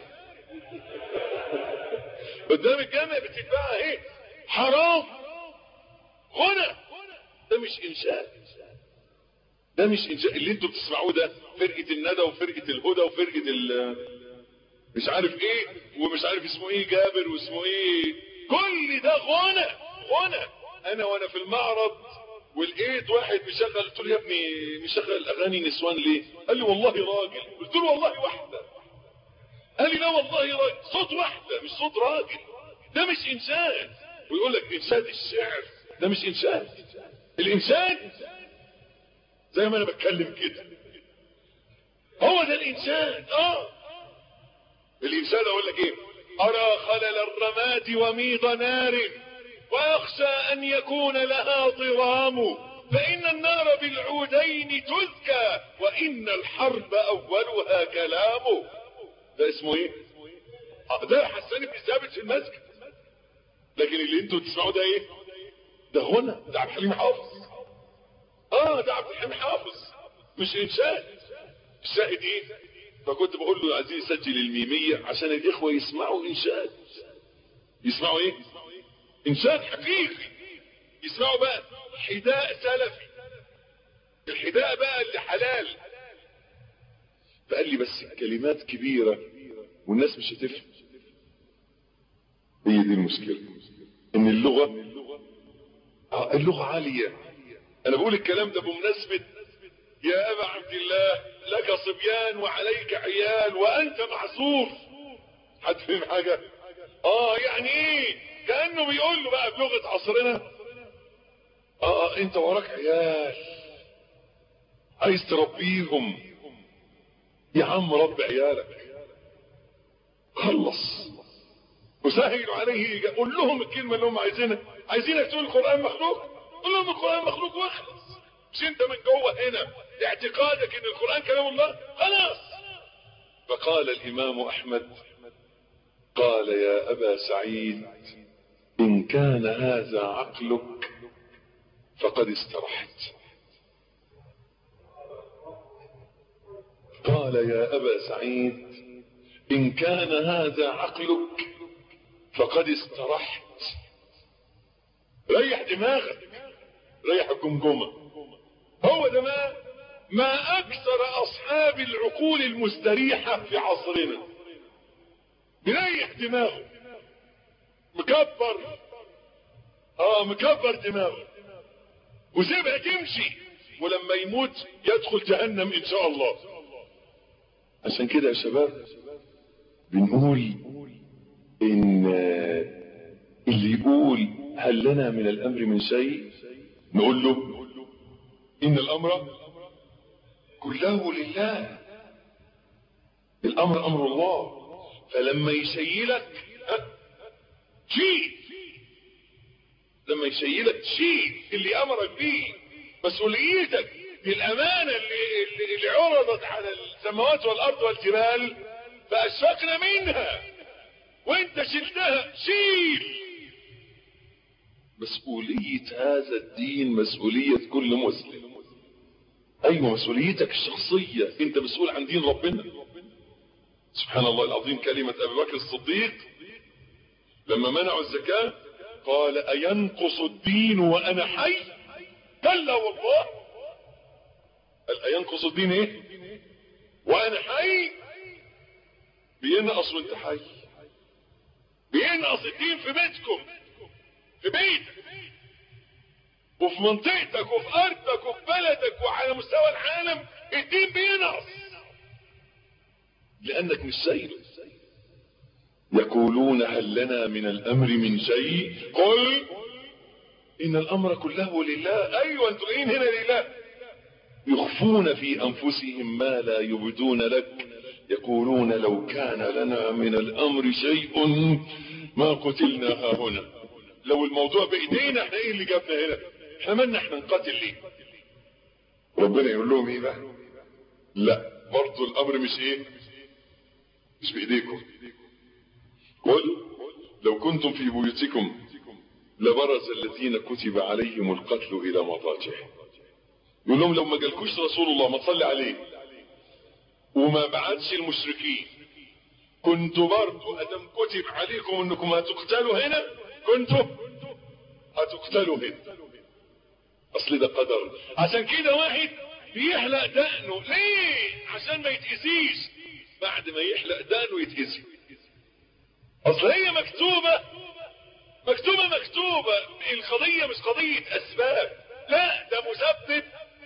قدام الجامع بتتباع ايه؟ حرام، غنى. ده مش انشاء، ده مش انشاء. اللي انتوا بتسمعوه ده فرقة الندى وفرقة الهدى وفرقة مش عارف ايه ومش عارف اسمه ايه جابر واسمه ايه، كل ده غنى. انا وانا في المعرض ولقيت واحد بيشغل، قلت له يا ابني بيشغل اغاني نسوان ليه؟ قال لي والله راجل. قلت له والله واحدة. قال لي لا والله راجل، صوت واحدة مش صوت راجل. ده مش انشاد. ويقول لك انشاد الشعر، ده مش انشاد. الانشاد زي ما انا بتكلم كده، هو ده الانشاد. الانشاد اقول لك ايه؟ ارى خلل الرماد وميض نار واخشى ان يكون لها ضرام، فان النار بالعودين تزكى وان الحرب اولها كلام. ده اسمه ايه؟ ده حسان بن ثابت في المسجد. لكن اللي انتوا تسمعوا ده ايه؟ ده غنى، ده عبد الحليم حافظ. ده عبد الحليم حافظ، مش انشاد. الشاهد ايه؟ فكنت بقول له عايزين يسجل الميمية عشان الاخوة يسمعوا انشاد. يسمعوا ايه؟ انشاد حقيقي. يسمعوا بقى حداء سلفي، الحداء بقى اللي حلال. فقال لي بس الكلمات كبيرة والناس مش هتفهم. هي دي المشكلة، ان اللغة عالية. انا بقول الكلام ده بمناسبة يا ابا عبد الله لك صبيان وعليك عيال وانت معذور. حد فهم حاجة؟ يعني ايه؟ كأنه بيقول له بقى بلغة عصرنا انت وراك عيال عايز تربيهم، يا عم رب عيالك، خلص وسهل عليه. قول لهم الكلمة اللي هم عايزينها. عايزينك تقول القرآن مخلوق، قول لهم القرآن مخلوق واخلص. مش انت من جوه هنا اعتقادك ان القرآن كلام الله، خلاص. فقال الامام احمد قال يا ابا سعيد ان كان هذا عقلك فقد استرحت. قال يا ابا سعيد ان كان هذا عقلك فقد استرحت. ريح دماغك، ريح الجمجمة. هو ده ما اكثر اصحاب العقول المستريحة في عصرنا. بيريح دماغه، مكبر دماغه وسيبها تمشي، ولما يموت يدخل جهنم ان شاء الله. عشان كده يا شباب بنقول ان اللي يقول هل لنا من الامر من شيء نقول له ان الامر كله لله. الامر امر الله، فلما يشيلك شيل، لما يشيلك شيل اللي امرك بيه. مسؤوليتك الامانه اللي عرضت على السماوات والارض والجبال فاشفقنا منها وانت شلتها، شيل. مسؤوليه هذا الدين مسؤوليه كل مسلم. ايوه مسؤوليتك الشخصيه، انت مسؤول عن دين ربنا. سبحان الله العظيم، كلمه ابي بكر الصديق لما منعوا الزكاه قال اينقص الدين وانا حي؟ كلا والله. قال اينقص الدين ايه وانا حي؟ بينقص وانت حي. بينقص الدين في بيتكم، في بيتك وفي منطقتك وفي ارضك وفي بلدك وعلى مستوى العالم. الدين بينقص لانك مش شايله. يقولون هل لنا من الامر من شيء قل ان الامر كله لله. ايوه انتوا جايين هنا لله. يخفون في انفسهم ما لا يبدون لك. يقولون لو كان لنا من الامر شيء ما قتلنا هاهنا. لو الموضوع بايدينا احنا ايه اللي جابنا هنا؟ احنا مالنا احنا نقاتل ليه؟ ربنا يقول لهم ايه بقى؟ لا برضو الامر مش ايه؟ مش بايديكم. قل لو كنتم في بيوتكم لبرز الذين كتب عليهم القتل الى مضاجعهم. يقول لهم لو ما جالكوش رسول الله ما تصلي عليه وما بعتش المشركين كنتوا برضو ادم كتب عليكم انكم هتقتلوا هنا كنتوا هتقتلوا هنا. اصل ده قدر. عشان كده واحد بيحلق دقنه ليه؟ عشان ما يتأذيش. بعد ما يحلق دقنه يتأذي. اصل هي مكتوبة. القضية مش قضية اسباب، لا ده مسبب.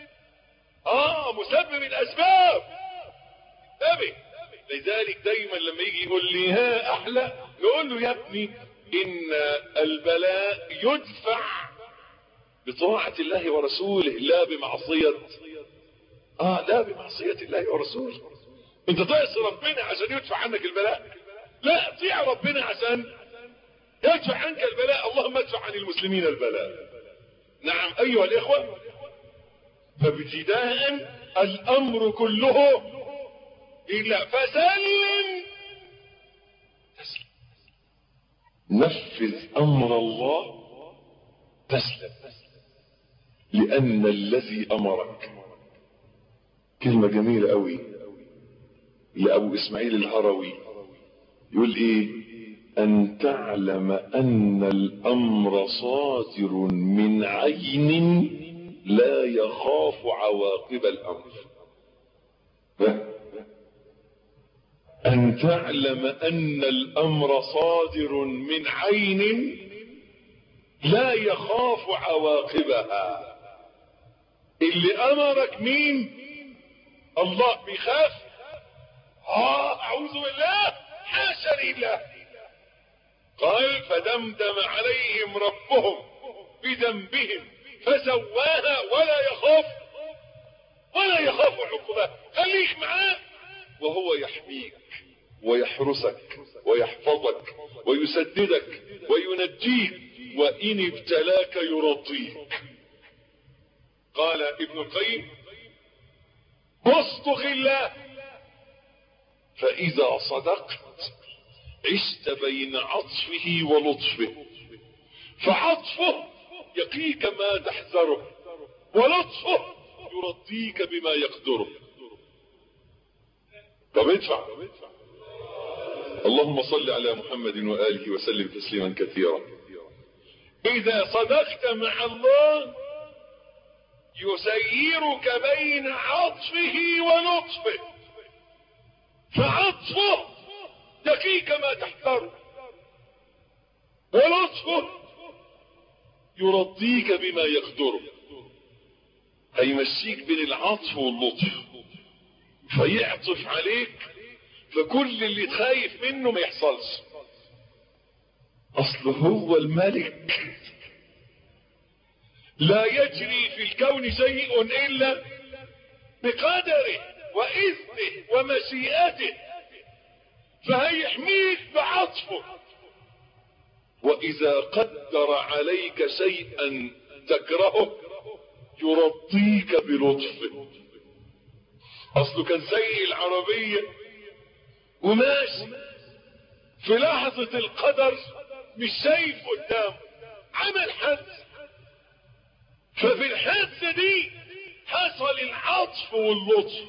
مسبب الاسباب. انتبه. لذلك دايما لما يجي يقول لي ها احلق نقول له يا ابني ان البلاء يدفع بطاعة الله ورسوله لا بمعصية لا بمعصية الله ورسوله. انت تعصي ربنا عشان يدفع عنك البلاء؟ لا، اطيع ربنا عشان يدفع عنك البلاء. اللهم ادفع عن المسلمين البلاء. نعم ايها الاخوة، فابتداء الامر كله إلا فسلم تسلم. نفذ امر الله تسلم، لان الذي امرك. كلمة جميلة قوي لأبو إسماعيل الهروي يقول ايه؟ ان تعلم ان الامر صادر من عين لا يخاف عواقب الامر. ان تعلم ان الامر صادر من عين لا يخاف عواقبها. اللي امرك مين؟ الله. بيخاف؟ اعوذ بالله، حاشا لله. قال فدمدم عليهم ربهم بذنبهم فسواها ولا يخاف عقباه. خليك معاه وهو يحميك ويحرسك ويحفظك ويسددك وينجيك، وإن ابتلاك يرضيك. قال ابن القيم اصدق الله فإذا صدقت عشت بين عطفه ولطفه، فعطفه يقيك ما تحذره ولطفه يرضيك بما يقدره. طب ادفع. اللهم صل على محمد وآله وسلم تسليما كثيرا. إذا صدقت مع الله يسيرك بين عطفه ولطفه، فعطفه يقيك ما تحذره ولطفه يرضيك بما يقدره. هيمشيك بين العطف واللطف، فيعطف عليك فكل اللي خايف منه ما يحصلش. اصله هو الملك، لا يجري في الكون شيء الا بقدره واذنه ومشيئته، فهيحميك بعطفه. واذا قدر عليك شيئا تكرهه يرضيك بلطفه. اصله كان زي العربية وماشي في لحظة القدر مش شايف قدامه، عمل حادثة، ففي الحادثة دي حصل العطف واللطف.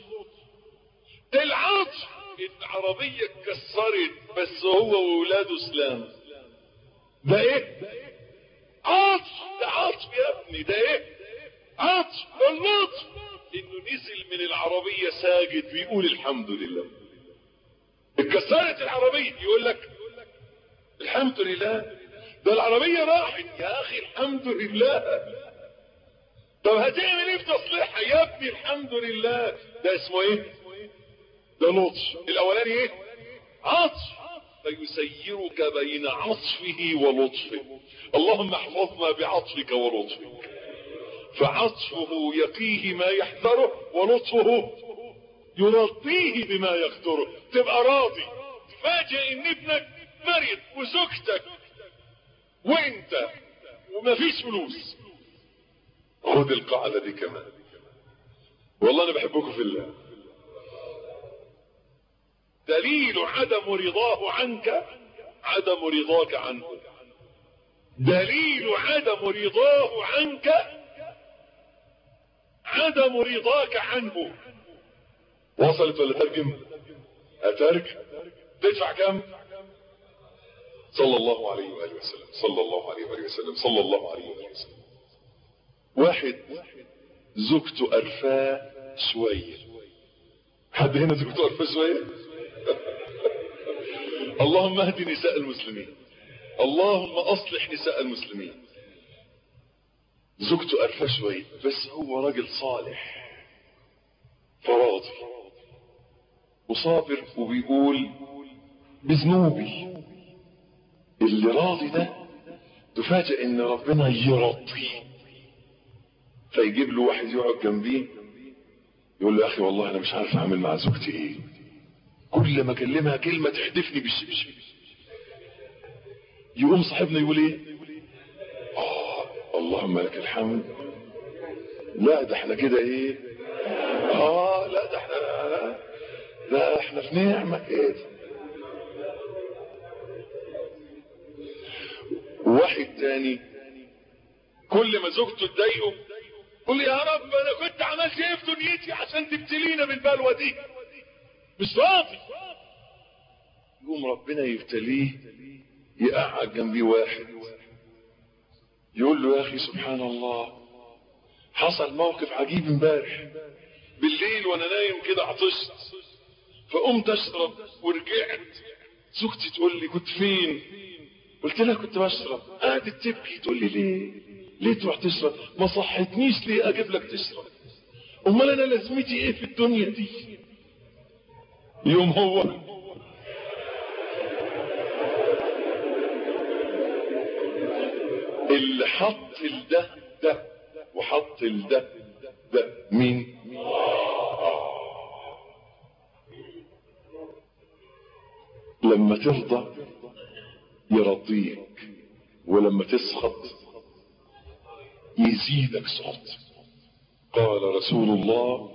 العطف العربية اتكسرت بس هو وولاده سلام. ده ايه؟ عطف. ده عطف يا ابني. ده ايه؟ عطف. اللطف انه نزل من العربية ساجد بيقول الحمد لله. اتكسرت العربية يقول لك الحمد لله. ده العربية راحت يا اخي الحمد لله. طب هتعمل ايه في تصليحها يا ابني؟ الحمد لله. ده اسمه ايه؟ ده لطف. الاولاني ايه؟ عطف. فيسيرك بين عطفه ولطفه. اللهم احفظنا بعطفك ولطفك. فعطفه يقيه ما يحذره ولطفه يرضيه بما يقدره. تبقى راضي. تفاجئ ان ابنك مريض وزوجتك وانت ومفيش فلوس. خد القاعدة دي كمان. والله انا بحبكم في الله. دليل عدم رضاه عنك عدم رضاك عنه. دليل عدم رضاه عنك عدم رضاك عنه. وصلت ولا ترجم؟ اترجم. تدفع كم؟ صلى الله عليه وآله وسلم. صلى الله عليه وآله وسلم. صلى الله عليه وآله وسلم. واحد زوجته قرفاه شويه. حد هنا زوجته قرفاه شويه؟ اللهم اهد نساء المسلمين. اللهم اصلح نساء المسلمين. زوجته قرفاه شويه بس هو راجل صالح فراضي وصابر وبيقول بذنوبي. اللي راضي ده تفاجئ ان ربنا يرضيه، فيجيب له واحد يقعد جنبيه يقول له يا اخي والله انا مش عارف اعمل مع زوجتي ايه، كل ما اكلمها كلمه تحدفني بالشبشب. يقوم صاحبنا يقول ايه؟ اللهم لك الحمد. لا ده احنا كده ايه؟ لا احنا في نعمه كده. واحد تاني كل ما زوجته تضايقه قول يا رب انا كنت عملت ايه في دنيتي عشان تبتلينا بالبلوه دي؟ مش راضي. يقوم ربنا يبتليه يقعد جنبيه واحد يقول له يا اخي سبحان الله حصل موقف عجيب امبارح بالليل وانا نايم كده عطشت فقمت اشرب ورجعت. زوجتي تقول لي كنت فين؟ قلت لها كنت بشرب. قعدت تبكي تقول لي ليه تروح تشرب؟ ما صحتنيش ليه اجيب لك تشرب؟ امال انا لازمتي ايه في الدنيا دي؟ يوم هو اللي حط ده وحط ده مين؟ لما ترضى يرضيك ولما تسخط يزيدك سخط. قال رسول الله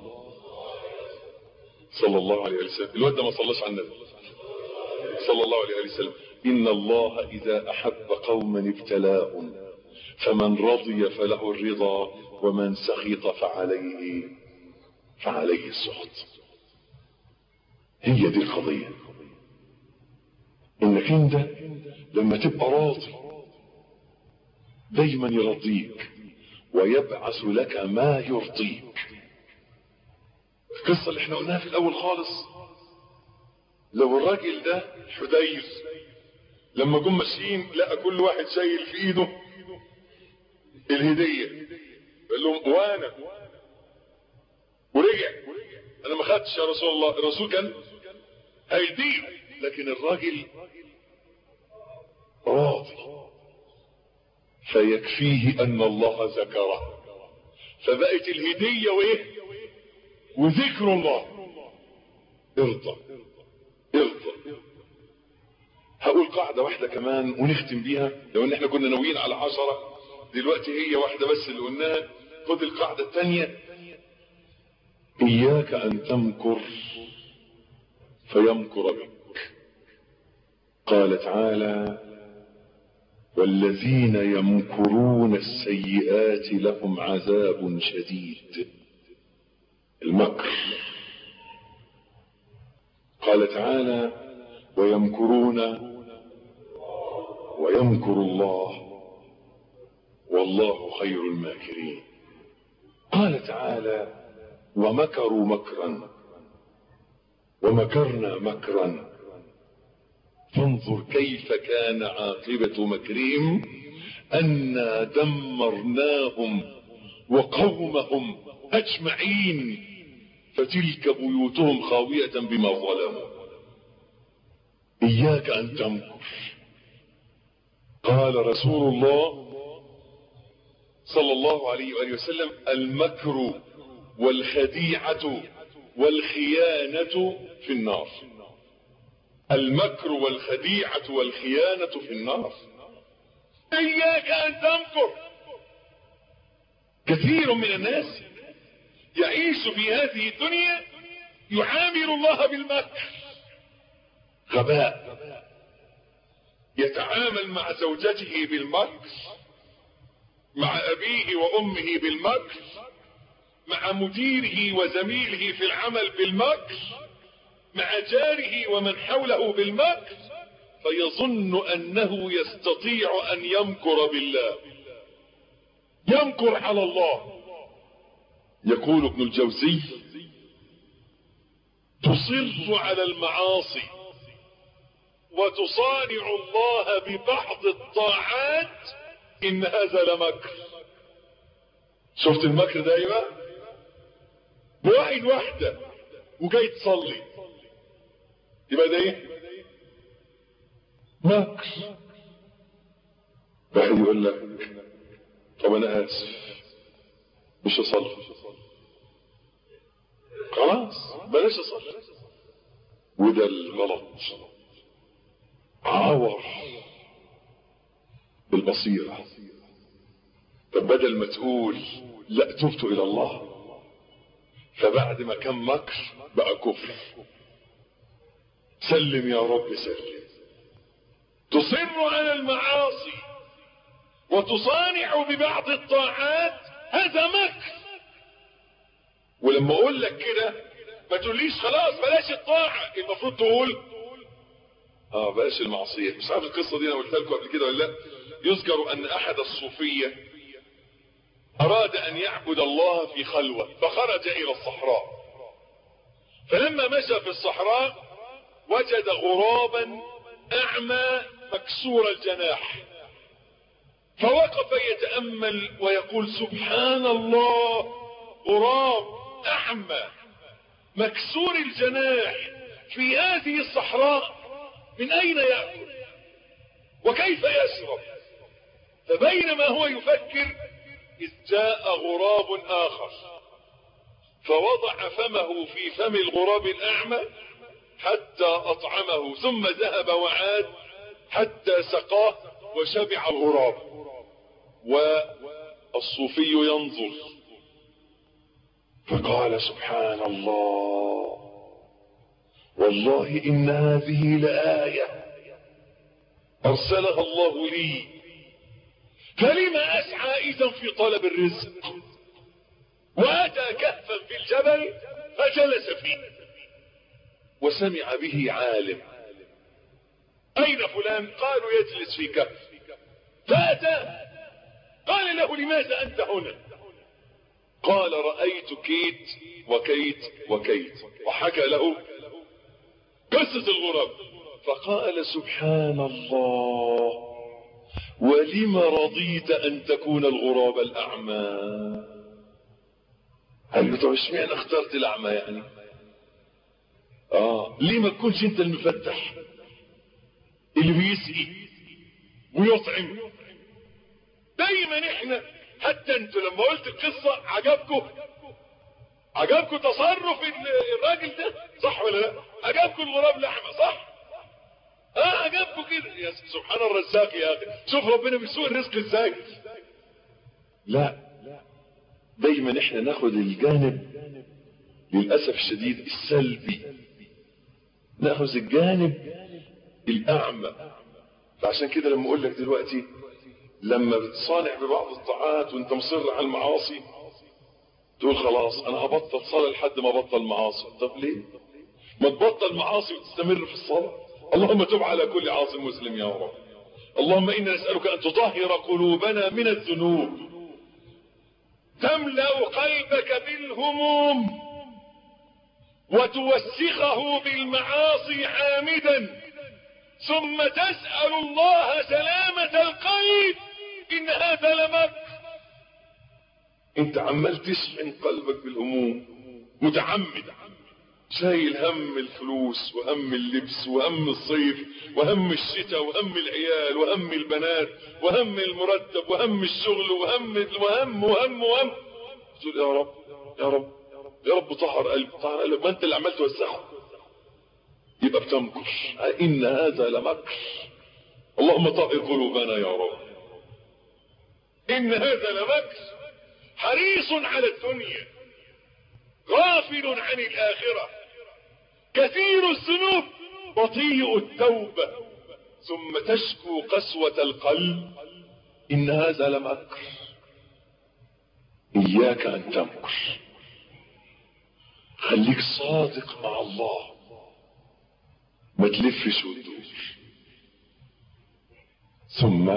صلى الله عليه وسلم. الواد ده ما صلاش على النبي صلى الله عليه وسلم. إن الله إذا أحب قوما ابتلاهم فمن رضي فله الرضا ومن سخط فعليه السخط. هي دي القضية. انك انت لما تبقى راضي دايما يرضيك ويبعث لك ما يرضيك. القصة اللي احنا قلناها في الاول خالص، لو الراجل ده حدير لما جم ماشيين لقى كل واحد شايل في ايده الهدية قال لهم وانا ورجع انا ما خدتش يا رسول الله. الرسول كان هيديله، لكن الراجل راضي، فيكفيه ان الله ذكره، فبقت الهدية وايه؟ وذكر الله. ارضى ارضى. هقول قاعدة واحدة كمان ونختم بيها، لو ان احنا كنا ناويين على 10، دلوقتي هي واحدة بس اللي قلناها. خد القاعدة الثانية: اياك ان تمكر فيمكر بك. قال تعالى: والذين يمكرون السيئات لهم عذاب شديد. المكر. قال تعالى: ويمكرون ويمكر الله والله خير الماكرين. قال تعالى: ومكروا مكرا ومكرنا مكرا فانظر كيف كان عاقبة مكرهم أنا دمرناهم وقومهم أجمعين فتلك بيوتهم خاوية بما ظلموا. إياك أن تمكر. قال رسول الله صلى الله عليه وآله وسلم: المكر والخديعة والخيانة في النار. المكر والخديعة والخيانة في النار. إياك أن تمكر. كثير من الناس يعيش في هذه الدنيا يعامل الله بالمكر. غباء. يتعامل مع زوجته بالمكر، مع أبيه وأمه بالمكر، مع مديره وزميله في العمل بالمكر، مع جاره ومن حوله بالمكر، فيظن أنه يستطيع أن يمكر بالله، يمكر على الله. يقول ابن الجوزي: تصر على المعاصي وتصانع الله ببعض الطاعات إن هذا لمكر. شفت المكر ده ايه بقى؟ بواحد واحدة وجاي تصلي، يبقى ده ايه؟ مكر. واحد يقول لك: طب انا اسف مش هصلي، خلاص بلاش اصلي. وده الغلط. عور بالبصيرة. طب بدل ما تقول لا تبت الى الله، فبعد ما كان مكر بقى كفر. سلم يا رب سلم. تصر على المعاصي وتصانع ببعض الطاعات، هذا مكر. ولما اقول لك كده ما تقوليش خلاص بلاش الطاعة، المفروض تقول بلاش المعصية. مش عارف القصة دي انا قلتها لكم قبل كده ولا لا. يذكر ان احد الصوفية اراد ان يعبد الله في خلوة، فخرج الى الصحراء، فلما مشى في الصحراء وجد غرابا اعمى مكسور الجناح، فوقف يتأمل ويقول: سبحان الله، غراب اعمى مكسور الجناح في هذه الصحراء، من اين يأكل وكيف يشرب؟ فبينما هو يفكر إذ جاء غراب آخر فوضع فمه في فم الغراب الأعمى حتى أطعمه، ثم ذهب وعاد حتى سقاه وشبع الغراب. والصوفي ينظر فقال: سبحان الله، والله إن هذه لآية أرسلها الله لي، فلما أسعى إذا في طلب الرزق؟ وأتى كهفا في الجبل فجلس فيه، وسمع به عالم: أين فلان؟ قالوا: يجلس في كهف. فأتى قال له: لماذا أنت هنا؟ قال: رأيت كيت وكيت وكيت، وحكى له قصة الغراب. فقال: سبحان الله، ولم رضيت أن تكون الغراب الأعمى؟ قال له: طب اشمعنى اخترت الأعمى يعني؟ ليه ما تكونش انت المفتح اللي بيسقي ويطعم؟ دايما احنا، حتى انتوا لما قلت القصة عجبكم تصرف الراجل ده، صح ولا لا؟ عجبكم الغراب لحمة، صح؟ عجبكم كده. يا سبحان الرزاق يا اخي، شوف ربنا بيسوق الرزق ازاي. لا، دايما احنا ناخد الجانب للأسف الشديد السلبي، ناخذ الجانب الأعمى. فعشان كده لما اقول لك دلوقتي، لما بتصانع ببعض الطاعات وانت مصر على المعاصي، تقول خلاص انا هبطل صلاة لحد ما ابطل معاصي. طب ليه ما تبطل معاصي وتستمر في الصلاة؟ اللهم تب على كل عاصي مسلم يا رب. اللهم إنا نسألك أن تطهر قلوبنا من الذنوب، تملأ قلبك بالهموم، وتوسخه بالمعاصي حامدا، ثم تسأل الله سلامة القلب. إن هذا لمكر. انت عمال تشحن قلبك بالهموم متعمد، شايل هم الفلوس وهم اللبس وهم الصيف وهم الشتاء وهم العيال وهم البنات وهم المرتب وهم الشغل وهم تقول يا رب يا رب يا رب طهر قلبي طهر قلبي. ما انت اللي عمال توسعه، يبقى بتمكر. ان هذا لمكر. اللهم طهر قلوبنا يا رب. ان هذا لمكر، حريص على الدنيا غافل عن الآخرة، كثير الذنوب بطيء التوبة، ثم تشكو قسوة القلب. إن هذا لمكر. إياك أن تمكر، خليك صادق مع الله، ما تلفش وتدور. ثم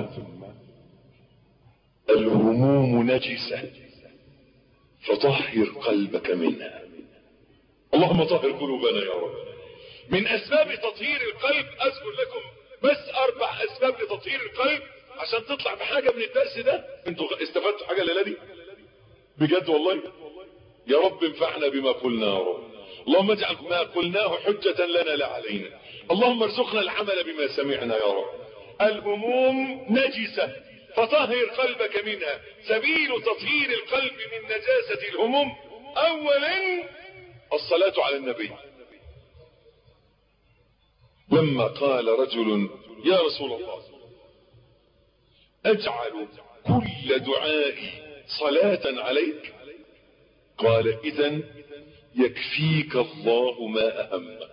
الهموم نجسة، فطهر قلبك منها. اللهم طهر قلوبنا يا رب. من أسباب تطهير القلب أذكر لكم بس 4 أسباب لتطهير القلب عشان تطلع بحاجة من الدرس ده. انتوا استفدتوا حاجة الليلة دي بجد والله؟ يا رب انفعنا بما قلنا يا رب. اللهم اجعل ما قلناه حجة لنا لا علينا. اللهم ارزقنا العمل بما سمعنا يا رب. الهموم نجسة، فطهر قلبك منها. سبيل تطهير القلب من نجاسة الهموم، اولا الصلاة على النبي. لما قال رجل يا رسول الله اجعل كل دعائي صلاة عليك؟ قال اذن يكفيك الله ما اهمك،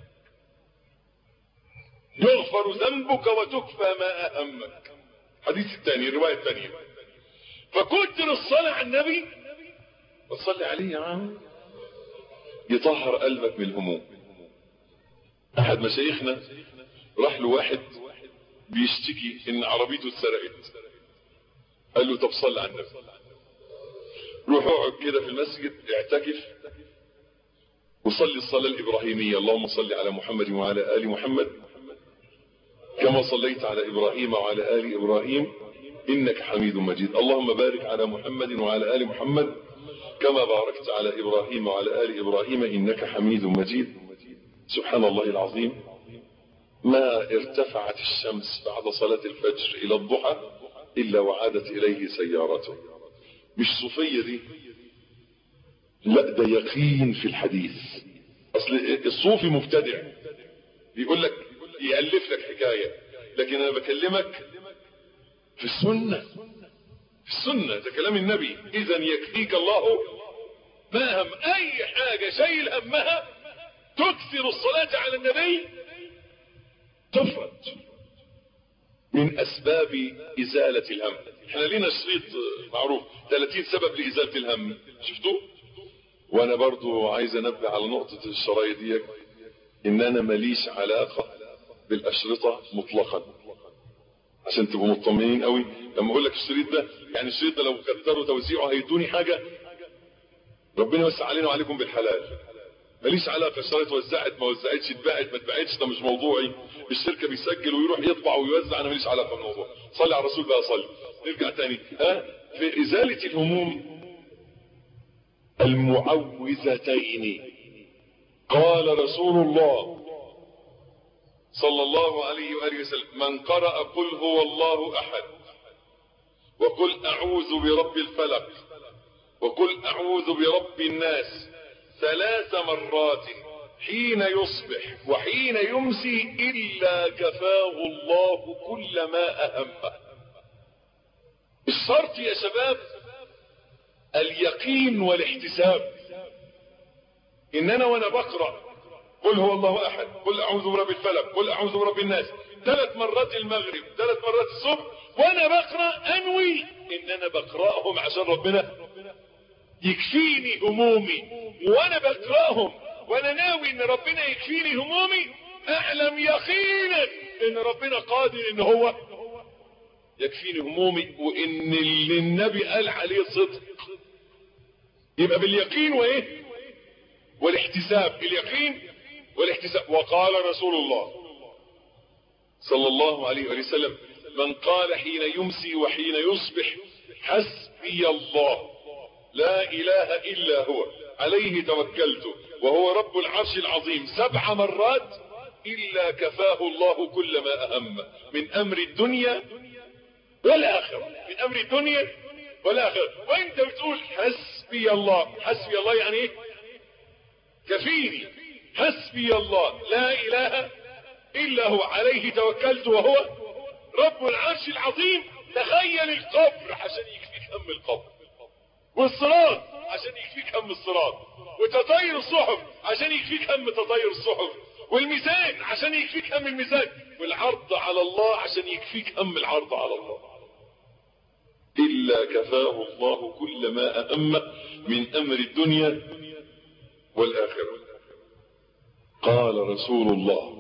يغفر ذنبك وتكفى ما اهمك. حديث الثاني، الرواية الثانية. فكتر الصلاة على النبي وتصلي عليه يا عم يطهر قلبك من الهموم. احد مشايخنا راح له واحد بيشتكي ان عربيته اتسرقت، قال له طب صلي على النبي، روح اقعد كده في المسجد اعتكف وصلي الصلاة الإبراهيمية. اللهم صل على محمد وعلى آل محمد كما صليت على إبراهيم وعلى آل إبراهيم إنك حميد مجيد. اللهم بارك على محمد وعلى آل محمد كما باركت على إبراهيم وعلى آل إبراهيم إنك حميد مجيد. سبحان الله العظيم، ما ارتفعت الشمس بعد صلاة الفجر إلى الضحى إلا وعادت إليه سيارته. مش صوفية دي، لا ده يقين في الحديث. أصل الصوفي مبتدع بيقول لك يألف لك حكاية، لكن أنا بكلمك في السنة. في السنة ده كلام النبي. إذن يكفيك الله ما هم. أي حاجة شايل همها تكثر الصلاة على النبي تفرج من أسباب إزالة الهم. احنا لينا شريط معروف 30 سبب لإزالة الهم، شفتوه؟ وانا برضو عايز انبه على نقطة الشرايط دي، ان انا ماليش علاقة بالاشرطة مطلقا عشان تبقوا مطمئنين قوي. لما اقول لك الشريط ده، يعني الشريط ده لو كتروا توزيعه هيدوني حاجة، ربنا يوسع علينا وعليكم بالحلال. ماليش علاقة، الشرايط وزعت ما وزعتش، اتباعت ما اتباعتش، ده مش موضوعي. الشركة بيسجل ويروح يطبع ويوزع، انا ماليش علاقة بالموضوع. صلي على الرسول بقى، صلي. نرجع تاني في ازالة الهموم، المعوذتين. قال رسول الله صلى الله عليه وآله وسلم: من قرأ قل هو الله أحد وقل أعوذ برب الفلق وقل أعوذ برب الناس 3 مرات حين يصبح وحين يمسي إلا كفاه الله كل ما أهمه. الشرط يا شباب اليقين والاحتساب. إن أنا وأنا بقرأ قل هو الله أحد قل أعوذ برب الفلق قل أعوذ برب الناس 3 مرات المغرب 3 مرات الصبح، وأنا بقرأ أنوي إن أنا بقرأهم عشان ربنا يكفيني همومي، وأنا بقرأهم وأنا ناوي إن ربنا يكفيني همومي، أعلم يقينا إن ربنا قادر إن هو يكفيني همومي، وإن اللي النبي قال عليه صدق. يبقى باليقين وإيه؟ والاحتساب. اليقين والاحتساب. وقال رسول الله صلى الله عليه وسلم: من قال حين يمسي وحين يصبح حسبي الله لا إله إلا هو عليه توكلت وهو رب العرش العظيم 7 مرات إلا كفاه الله كل ما أهم من أمر الدنيا والآخرة. من أمر الدنيا والآخرة. وانت بتقول حسبي الله. حسبي الله يعني ايه؟ كفيني. حسبي الله لا إله إلا هو عليه توكلت وهو رب العرش العظيم. تخيل القبر عشان يكفيك هم القبر، والصراط عشان يكفيك هم الصراط، وتطير الصحف عشان يكفيك هم تطير الصحف، والميزان عشان يكفيك هم الميزان، والعرض على الله عشان يكفيك هم العرض على الله. إلا كفاه الله كل ما أهم من أمر الدنيا والآخرة. قال رسول الله: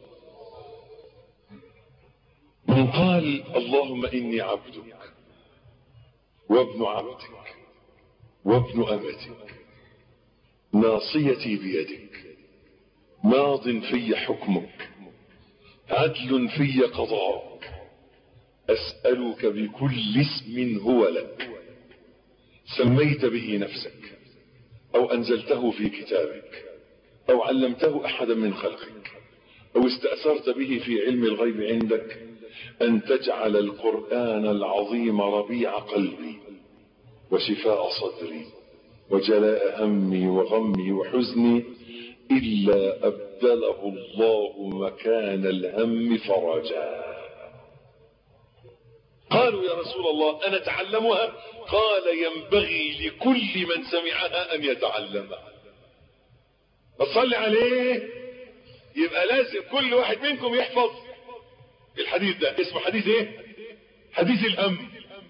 من قال اللهم إني عبدك وابن عبدك وابن أمتك ناصيتي بيدك ماض في حكمك عدل في قضاءك أسألك بكل اسم هو لك سميت به نفسك أو أنزلته في كتابك أو علمته أحدا من خلقك أو استأثرت به في علم الغيب عندك أن تجعل القرآن العظيم ربيع قلبي وشفاء صدري وجلاء همي وغمي وحزني إلا أبدله الله مكان الهم فرجا. قالوا يا رسول الله أنا أتعلمها؟ قال ينبغي لكل من سمعها أن يتعلمها. أصلي عليه. يبقى لازم كل واحد منكم يحفظ الحديث ده. اسمه حديث ايه؟ حديث الهم.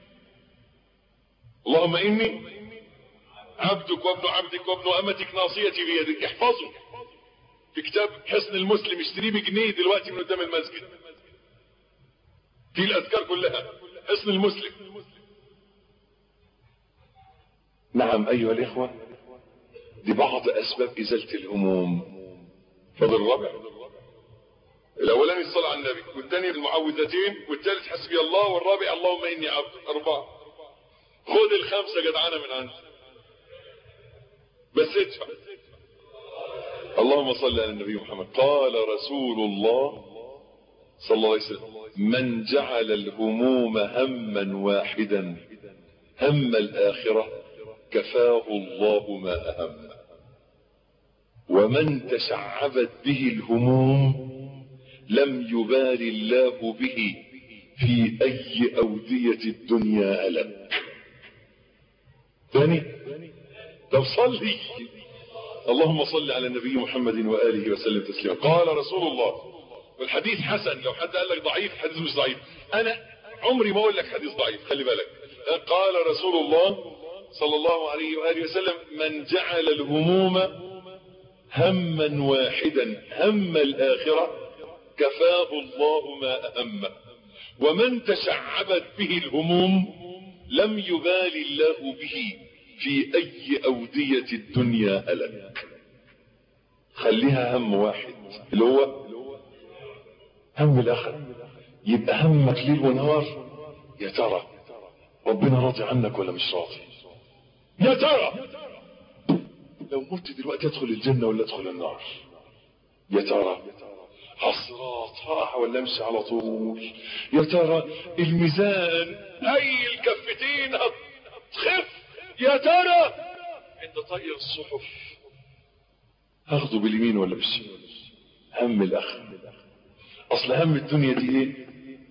اللهم إني عبدك وابن عبدك وابن أمتك ناصيتي بيدك. احفظه في كتاب حصن المسلم، اشتريه بجنيه دلوقتي من قدام المسجد، في الأذكار كلها. حصن المسلم. نعم أيها الإخوة، دي بعض أسباب إزالة الهموم. فضل الرابع. الأولاني الصلاة على النبي، والثاني المعوذتين، والثالث حسبي الله، والرابع اللهم إني عبد. 4. خذ ال5 جدعانة من عندي بس ادفع. اللهم صل على النبي محمد. قال رسول الله صلى الله عليه وسلم: من جعل الهموم هما واحدا هم الآخرة كفاه الله ما أهم، ومن تشعبت به الهموم لم يبال الله به في أي أودية الدنيا ألم. ثاني. طب صلي. اللهم صل على النبي محمد وآله وسلم تسليما. قال رسول الله، والحديث حسن. لو حد قال لك ضعيف، حديث مش ضعيف. أنا عمري ما أقول لك حديث ضعيف، خلي بالك. قال رسول الله صلى الله عليه وآله وسلم: من جعل الهموم هما واحدا هم الآخرة كفاه الله ما أهمه، ومن تشعبت به الهموم لم يبال الله به في أي أودية الدنيا ألم. خليها هم واحد اللي هو هم الآخرة. يبقى همك ليل ونهار يا ترى ربنا راضي عنك ولا مش راضي؟ يا ترى لو مت دلوقتي ادخل الجنة ولا ادخل النار؟ يا ترى حصرات ولا امشي على طول؟ يا ترى الميزان اي الكفتين هتخف؟ يا ترى عند طي الصحف هاخده باليمين ولا بالشمال؟ هم الاخر. اصل هم الدنيا دي ايه؟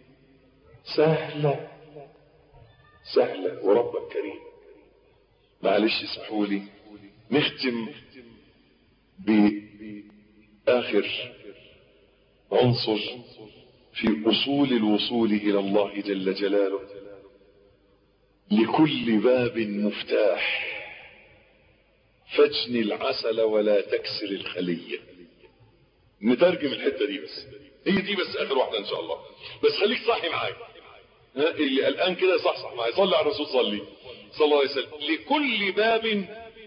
سهلة سهلة وربك كريم. معلش اسمحوا لي نختم بآخر عنصر في أصول الوصول إلى الله جل جلاله. لكل باب مفتاح فاجن العسل ولا تكسر الخلية. نترجم الحتة دي بس، هي دي بس آخر واحدة إن شاء الله. بس خليك صاحي معايا، اللي الآن كده صح معايا. صلي على الرسول صلى الله عليه وسلم. لكل باب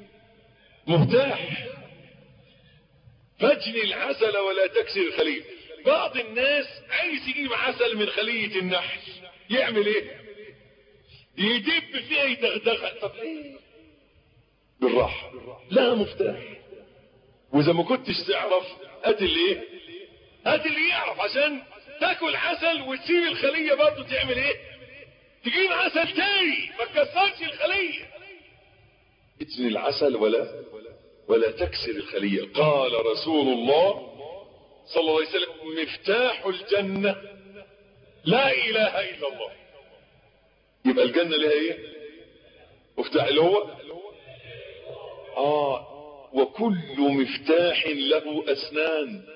مفتاح فاجن العسل ولا تكسر الخلية. بعض الناس عايز يجيب عسل من خلية النحل، يعمل ايه؟ يدب فيها يدغدغها. طب ايه؟ بالراحة، لها مفتاح. واذا ما كنتش تعرف هات اللي ايه؟ هات اللي يعرف عشان تاكل عسل وتسيب الخلية برضه. تعمل ايه؟ تجيب عسل تاني ما تكسرش الخلية. اجن العسل ولا تكسر الخلية. قال رسول الله صلى الله عليه وسلم مفتاح الجنة لا إله إلا الله. يبقى الجنة لها ايه؟ مفتاح اللي هو وكل مفتاح له أسنان،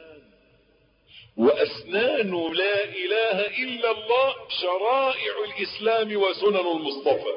وأسنان لا إله إلا الله شرائع الإسلام وسنن المصطفى.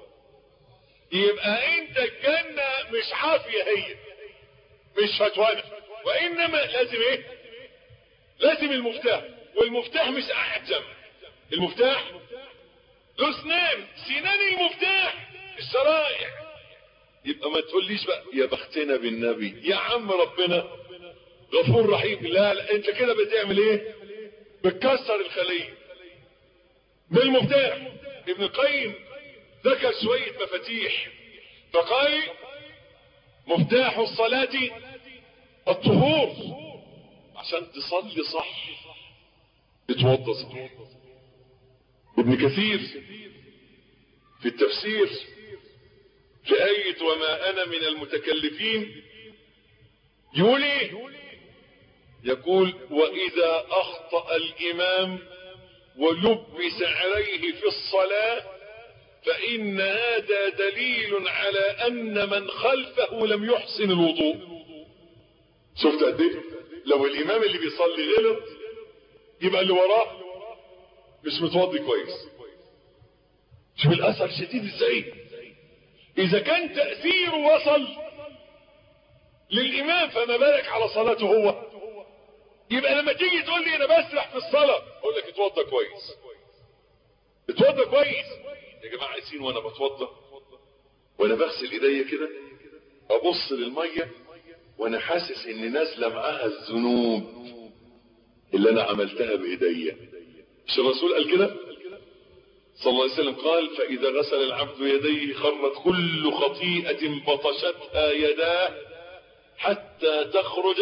يبقى انت الجنة مش عافية، هي مش فتوانة، وإنما لازم ايه؟ لازم المفتاح. والمفتاح مش أحجم، المفتاح له سنان المفتاح الشرائع. يبقى ما تقوليش بقى يا بختنا بالنبي، يا عم ربنا غفور رحيم. لا انت كده بتعمل ايه؟ بتكسر الخلية بالمفتاح. ابن القيم ذكر شوية مفاتيح فقال مفتاح الصلاة الطهور. عشان تصلي صح اتوضى صح. ابن كثير في التفسير في آية وما أنا من المتكلفين يقول ايه؟ يقول وإذا أخطأ الإمام ولبس عليه في الصلاة فإن هذا دليل على أن من خلفه لم يحسن الوضوء. شفت قد ايه؟ لو الإمام اللي بيصلي غلط يبقى اللي وراه مش متوضي كويس. شوف الأثر شديد ازاي. إذا كان تأثيره وصل للإمام فما بالك على صلاته هو. يبقى لما تيجي تقول لي أنا بسرح في الصلاة أقول لك اتوضى كويس، اتوضى كويس. يا جماعة عايزين وأنا بتوضى وأنا بغسل إيديا كده أبص للمية وأنا حاسس إن نازلة معاها الذنوب اللي أنا عملتها بإيديا. مش الرسول قال كده صلى الله عليه وسلم؟ قال فإذا غسل العبد يديه خرت كل خطيئة بطشتها يداه حتى تخرج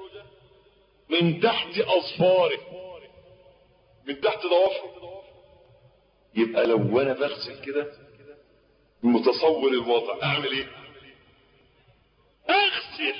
من تحت أظفاره، من تحت ضوافره. يبقى لو أنا بغسل كده متصور الوضع أعمل إيه؟ أغسل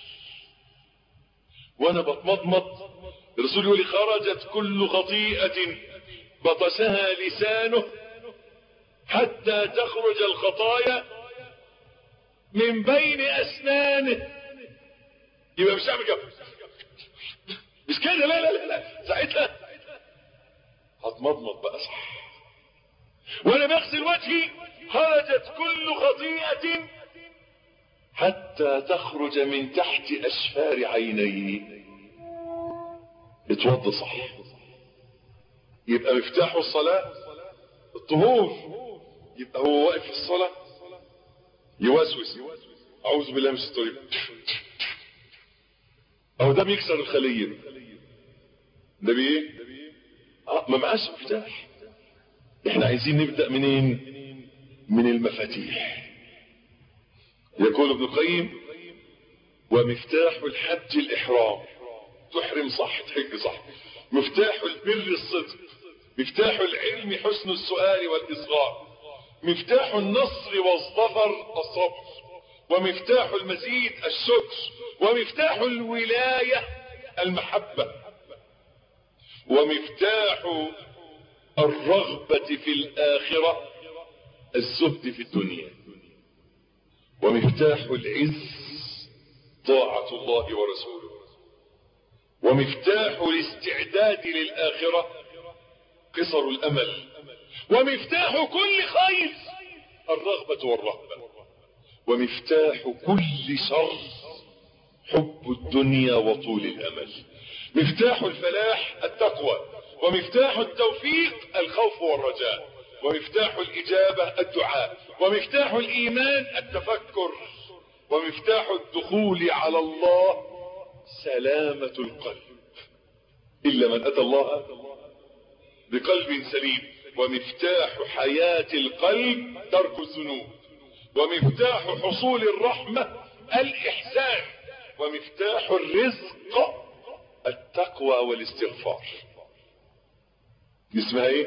وأنا بتمضمض. الرسول يقول خرجت كل خطيئة بطشها لسانه حتى تخرج الخطايا من بين أسنانه. يبقى مش هعمل كده، مش كده، لا ساعتها هتمضمض بقى صح. وانا بغسل وجهي خرجت كل خطيئة حتى تخرج من تحت أشفار عينيه. اتوضى صح. يبقى مفتاح الصلاة الطهور. يبقى هو واقف في الصلاة يوسوس أعوذ بالله من الشيطان الرجيم، أو ده بيكسر الخلية. ده بإيه؟ ما معاش مفتاح. احنا عايزين نبدأ منين؟ من المفاتيح. يقول ابن القيم ومفتاح الحج الإحرام، تحرم صح تحج صح. مفتاح البر الصدق، مفتاح العلم حسن السؤال والإصغاء، مفتاح النصر والظفر الصبر، ومفتاح المزيد الشكر، ومفتاح الولاية المحبة، ومفتاح الرغبة في الآخرة الزهد في الدنيا، ومفتاح العز طاعة الله ورسوله، ومفتاح الاستعداد للآخرة قصر الأمل، ومفتاح كل خير الرغبة والرهبة، ومفتاح كل شر حب الدنيا وطول الأمل. مفتاح الفلاح التقوى، ومفتاح التوفيق الخوف والرجاء، ومفتاح الإجابة الدعاء، ومفتاح الإيمان التفكر، ومفتاح الدخول على الله سلامة القلب إلا من أتى الله بقلب سليم، ومفتاح حياة القلب ترك الذنوب، ومفتاح حصول الرحمة الإحسان، ومفتاح الرزق التقوى والاستغفار. اسمها ايه؟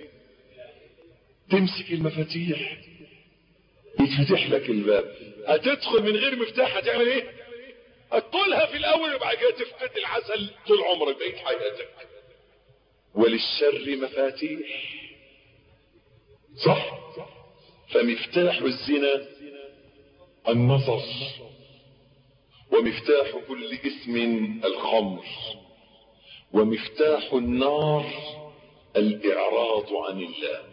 تمسك المفاتيح يتفتح لك الباب. هتدخل من غير مفتاح هتعمل ايه؟ هتطولها في الاول وبعد كده تفقد العسل طول عمرك بقيت حياتك. وللشر مفاتيح صح. فمفتاح الزنا النظر، ومفتاح كل اسم الخمر، ومفتاح النار الإعراض عن الله،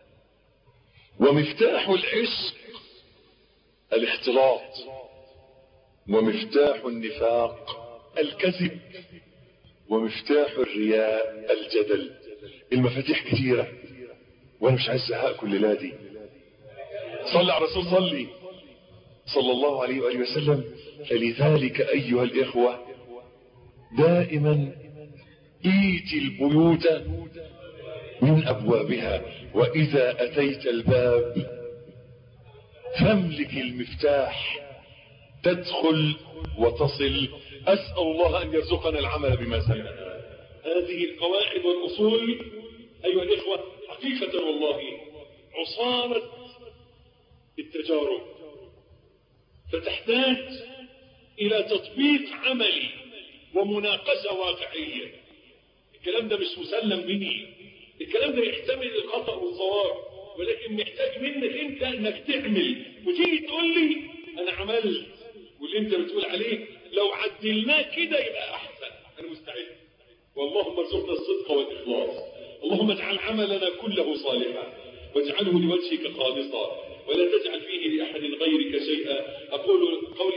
ومفتاح العشق الاختلاط، ومفتاح النفاق الكذب، ومفتاح الرياء الجدل. المفاتيح كثيرة وانا مش عايز ازهقكم الليلة دي. صلى على الرسول صلى الله عليه وآله وسلم. فلذلك أيها الإخوة دائما ائت البيوت من أبوابها، وإذا أتيت الباب فاملك المفتاح تدخل وتصل. أسأل الله أن يرزقنا العمل بما سمعنا. هذه القواعد والأصول أيها الإخوة حقيقة والله عصارة التجارب، فتحتاج إلى تطبيق عملي ومناقشة واقعية. الكلام ده مش مسلم به، الكلام ده يحتمل الخطأ والصواب، ولكن محتاج منك انت انك تعمل وتيجي تقول لي انا عملت، واللي انت بتقول عليه لو عدلناه كده يبقى احسن. انا مستعد. واللهم ارزقنا الصدق والاخلاص. اللهم اجعل عملنا كله صالحا واجعله لوجهك خالصا ولا تجعل فيه لاحد غيرك شيئا. اقول قولي